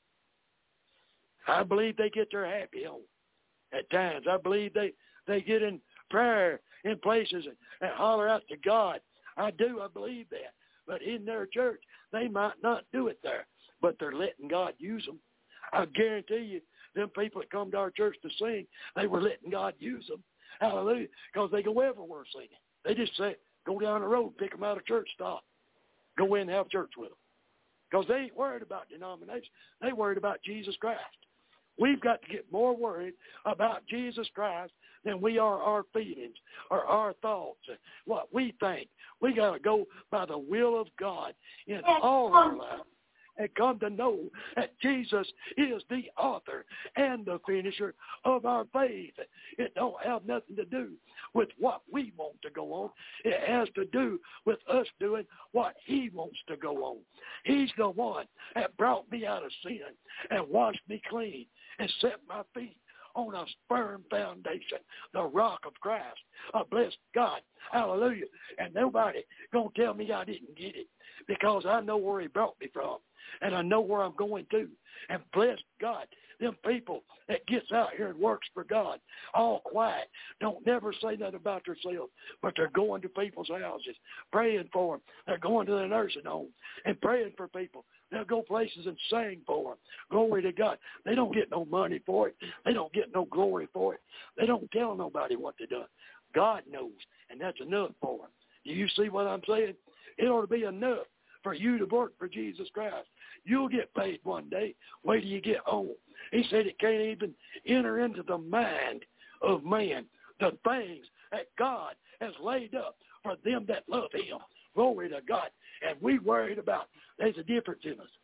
I believe they get their happy on at times. I believe they, they get in prayer in places and, and holler out to God. I do. I believe that. But in their church, they might not do it there, but they're letting God use them. I guarantee you, them people that come to our church to sing, they were letting God use them. Hallelujah. Because they go everywhere singing. They just say, go down the road, pick them out of church, stop. Go in and have church with them. Because they ain't worried about denomination. They worried about Jesus Christ. We've got to get more worried about Jesus Christ than we are our feelings or our thoughts, what we think. We got to go by the will of God in all our lives and come to know that Jesus is the author and the finisher of our faith. It don't have nothing to do with what we want to go on. It has to do with us doing what he wants to go on. He's the one that brought me out of sin and washed me clean and set my feet on a firm foundation, the rock of Christ. I bless God. Hallelujah. And nobody going to tell me I didn't get it, because I know where he brought me from, and I know where I'm going to. And bless God, them people that gets out here and works for God, all quiet, don't never say nothing about themselves, but they're going to people's houses, praying for them. They're going to the nursing home and praying for people. They'll go places and sing for them. Glory to God. They don't get no money for it. They don't get no glory for it. They don't tell nobody what they done. God knows, and that's enough for them. Do you see what I'm saying? It ought to be enough for you to work for Jesus Christ. You'll get paid one day. Wait till you get home. He said it can't even enter into the mind of man the things that God has laid up for them that love him. Glory to God. And we worried about, there's a difference in us.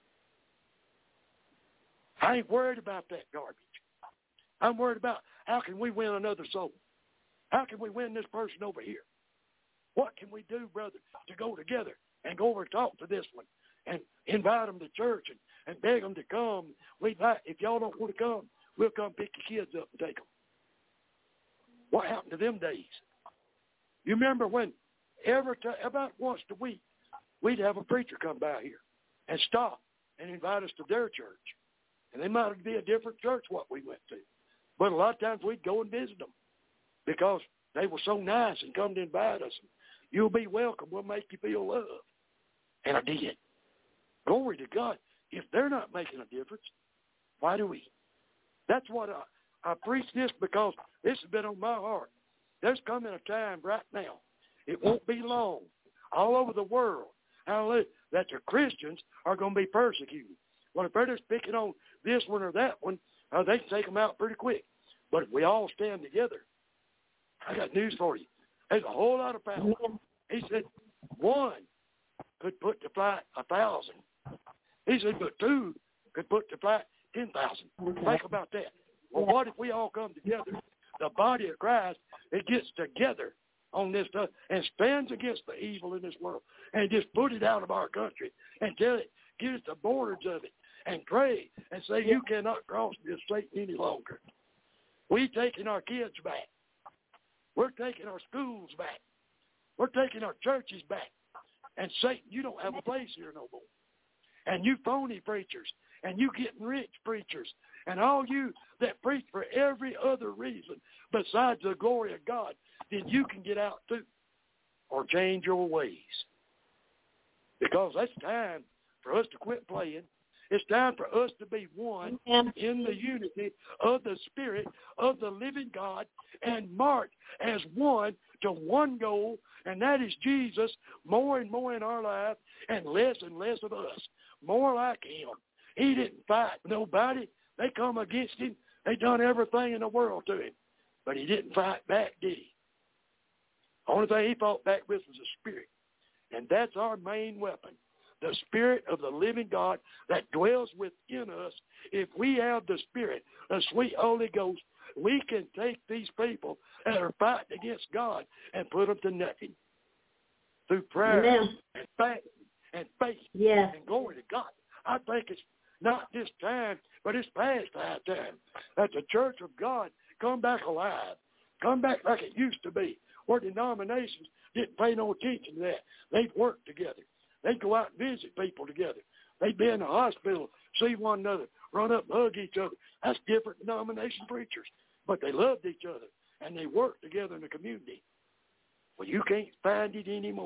I ain't worried about that garbage. I'm worried about how can we win another soul? How can we win this person over here? What can we do, brother, to go together and go over and talk to this one and invite them to church and, and beg them to come? We like, if y'all don't want to come, we'll come pick your kids up and take them. What happened to them days? You remember when every time, about once a week, we'd have a preacher come by here and stop and invite us to their church. And they might be a different church what we went to. But a lot of times we'd go and visit them because they were so nice and come to invite us. You'll be welcome. We'll make you feel loved. And I did. Glory to God. If they're not making a difference, why do we? That's what I, I preach this because this has been on my heart. There's coming a time right now. It won't be long. All over the world, hallelujah, that the Christians are going to be persecuted. Well, if they're just picking on this one or that one, uh, they can take them out pretty quick. But if we all stand together, I got news for you. There's a whole lot of power. He said one could put to flight a thousand. He said, but two could put to flight ten thousand. Okay. Think about that. Well, yeah. What if we all come together? The body of Christ, it gets together on this stuff and stands against the evil in this world and just put it out of our country and tell it, get at the borders of it and pray and say, you cannot cross this Satan any longer. We're taking our kids back. We're taking our schools back. We're taking our churches back. And Satan, you don't have a place here no more. And you phony preachers, and you getting rich preachers, and all you that preach for every other reason besides the glory of God, then you can get out too or change your ways. Because it's time for us to quit playing. It's time for us to be one in the unity of the Spirit of the living God and march as one to one goal, and that is Jesus more and more in our life and less and less of us, more like him. He didn't fight nobody. They come against him. They done everything in the world to him, but he didn't fight back, did he? The only thing he fought back with was the Spirit, and that's our main weapon. The Spirit of the living God that dwells within us. If we have the Spirit, the sweet Holy Ghost, we can take these people that are fighting against God and put them to nothing through prayer Amen. and faith and faith
yes.
and glory to God. I think it's not this time, but it's past that time that the church of God come back alive, come back like it used to be, where denominations didn't pay no attention to that. They'd work together. They'd go out and visit people together. They'd be in the hospital, see one another, run up and hug each other. That's different denomination preachers. But they loved each other, and they worked together in the community. Well, you can't find it anymore.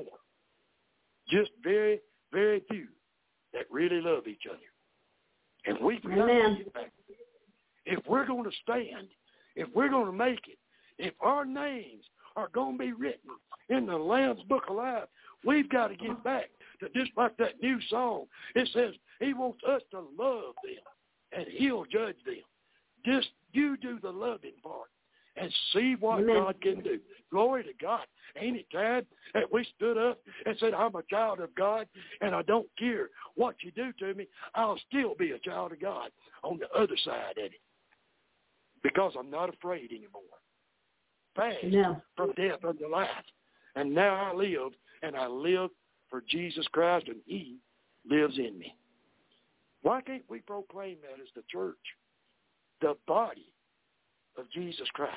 Just very, very few that really love each other. And we've got to get back. If we're going to stand, if we're going to make it, if our names are going to be written in the Lamb's Book of Life, we've got to get back to just like that new song. It says he wants us to love them, and he'll judge them. Just you do the loving part and see what Amen. God can do. Glory to God. Ain't it time that we stood up and said, I'm a child of God, and I don't care what you do to me, I'll still be a child of God on the other side of it, because I'm not afraid anymore. Passed no. from death unto life. And now I live, and I live for Jesus Christ, and he lives in me. Why can't we proclaim that as the church, the body of Jesus Christ?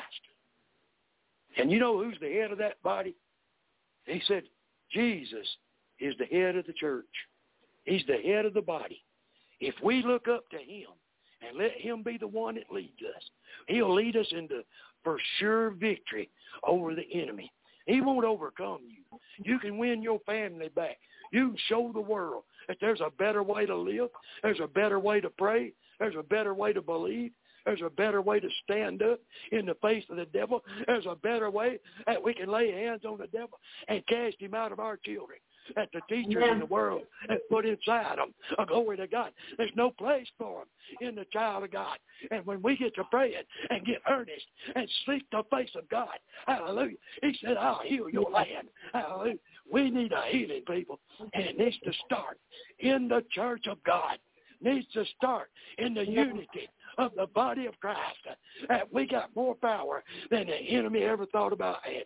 And you know who's the head of that body? He said, Jesus is the head of the church. He's the head of the body. If we look up to him and let him be the one that leads us, he'll lead us into for sure victory over the enemy. He won't overcome you. You can win your family back. You can show the world that there's a better way to live. There's a better way to pray. There's a better way to believe. There's a better way to stand up in the face of the devil. There's a better way that we can lay hands on the devil and cast him out of our children. That the teachers yeah. in the world have put inside them. Oh, glory to God. There's no place for them in the child of God. And when we get to praying and get earnest and seek the face of God, hallelujah, he said, I'll heal your land. Hallelujah. We need a healing, people. And it needs to start in the church of God. It needs to start in the unity of the body of Christ. That we got more power than the enemy ever thought about having.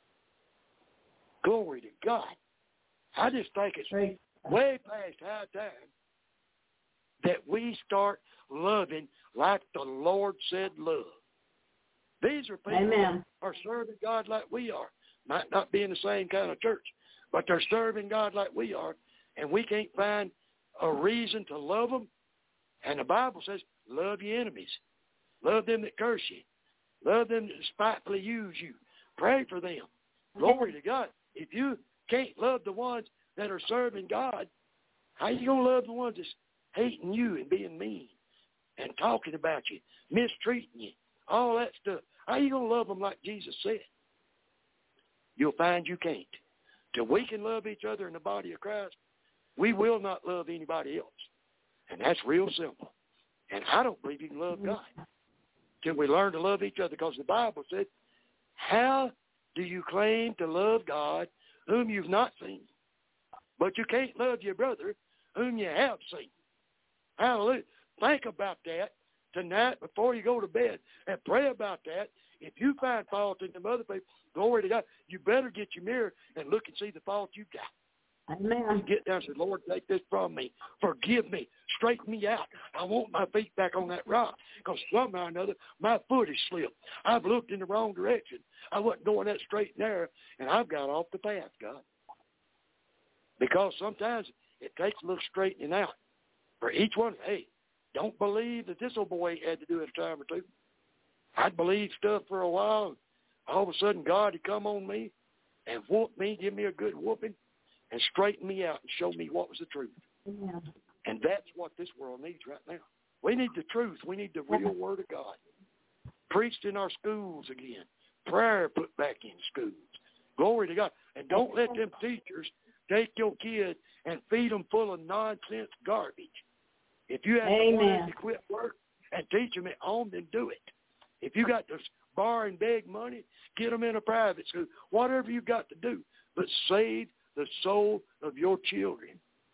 Glory to God. I just think it's way past high time that we start loving like the Lord said love. These are people
Amen.
that are serving God like we are. Might not be in the same kind of church, but they're serving God like we are, and we can't find a reason to love them. And the Bible says, love your enemies. Love them that curse you. Love them that despitefully use you. Pray for them. Glory to God. If you can't love the ones that are serving God, how you going to love the ones that's hating you and being mean and talking about you, mistreating you, all that stuff? How you going to love them like Jesus said? You'll find you can't. Till we can love each other in the body of Christ, we will not love anybody else. And that's real simple. And I don't believe you can love God till we learn to love each other, because the Bible said, how do you claim to love God whom you've not seen? But you can't love your brother whom you have seen. Hallelujah. Think about that tonight before you go to bed and pray about that. If you find fault in them other people, glory to God, you better get your mirror and look and see the fault you got.
Amen.
Get down and say, Lord, take this from me. Forgive me. Straighten me out. I want my feet back on that rock because somehow or another my foot has slipped. I've looked in the wrong direction. I wasn't going that straight and narrow, and I've got off the path, God. Because sometimes it takes a little straightening out. For each one, hey, don't believe that this old boy had to do it a time or two. I'd believe stuff for a while. All of a sudden, God would come on me and whoop me, give me a good whooping, and straighten me out and show me what was the truth.
Yeah.
And that's what this world needs right now. We need the truth. We need the real Word of God. Preached in our schools again. Prayer put back in schools. Glory to God. And don't let them teachers take your kid and feed them full of nonsense garbage. If you have to want to quit work and teach them at home, then do it. If you got to borrow and beg money, get them in a private school. Whatever you got to do, but save the soul of your children,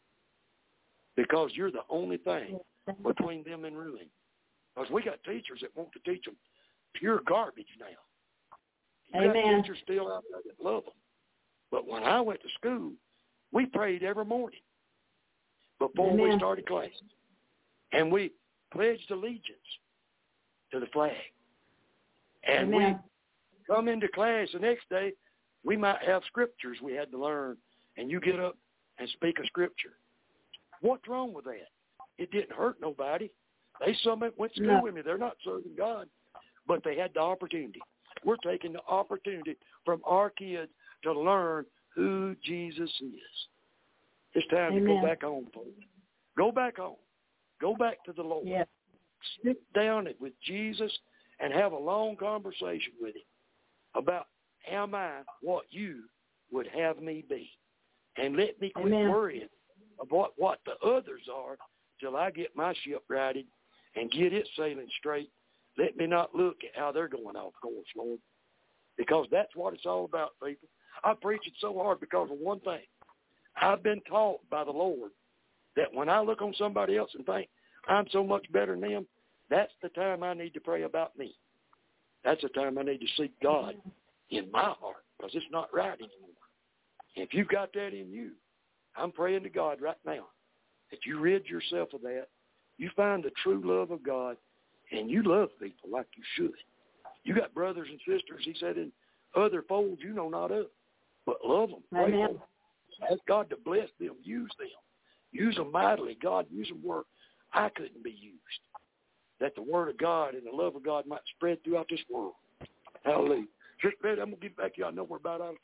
because you're the only thing between them and ruin. Because we got teachers that want to teach them pure garbage now. You
Amen.
got teachers still out there that love them. But when I went to school, we prayed every morning before
Amen.
we started class. And we pledged allegiance to the flag. And
Amen.
we come into class the next day, we might have scriptures we had to learn, and you get up and speak a scripture. What's wrong with that? It didn't hurt nobody. They some went to school
No.
with me. They're not serving God, but they had the opportunity. We're taking the opportunity from our kids to learn who Jesus is. It's time
Amen.
to go back home, folks. Go back home. Go back to the Lord.
Yes.
Sit down with Jesus and have a long conversation with him about, am I what you would have me be? And let me quit
Amen.
worrying about what the others are till I get my ship righted and get it sailing straight. Let me not look at how they're going off course, Lord, because that's what it's all about, people. I preach it so hard because of one thing. I've been taught by the Lord that when I look on somebody else and think I'm so much better than them, that's the time I need to pray about me. That's the time I need to seek God in my heart, because it's not right anymore. If you've got that in you, I'm praying to God right now that you rid yourself of that. You find the true love of God, and you love people like you should. You got brothers and sisters, he said, in other folds you know not of, but love them. Pray for them. Ask God to bless them. Use them. Use them mightily. God, use them where I couldn't be used. That the word of God and the love of God might spread throughout this world. Hallelujah. Sister Betty, I'm going to get back to you. I know we're about out of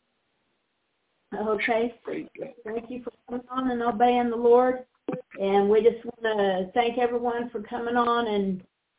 time.
Okay.
Praise God.
Thank you for coming on and obeying the Lord. And we just want to thank everyone for coming on. And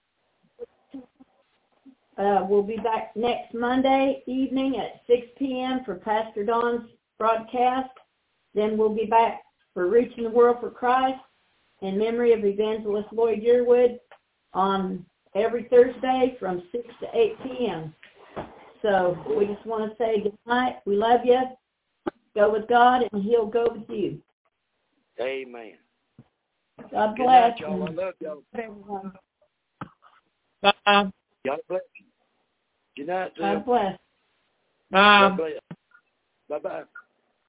uh, we'll be back next Monday evening at six p.m. for Pastor Don's broadcast. Then we'll be back for Reaching the World for Christ in memory of Evangelist Lloyd Yearwood on every Thursday from six to eight p.m. So we just want to say good night. We love you. Go with God, and he'll go with you.
Amen.
God
Good
bless.
night, y'all. I love y'all.
Everyone.
Bye.
God bless you. Good night,
God
Tim.
bless.
Bye.
God bless. Bye-bye.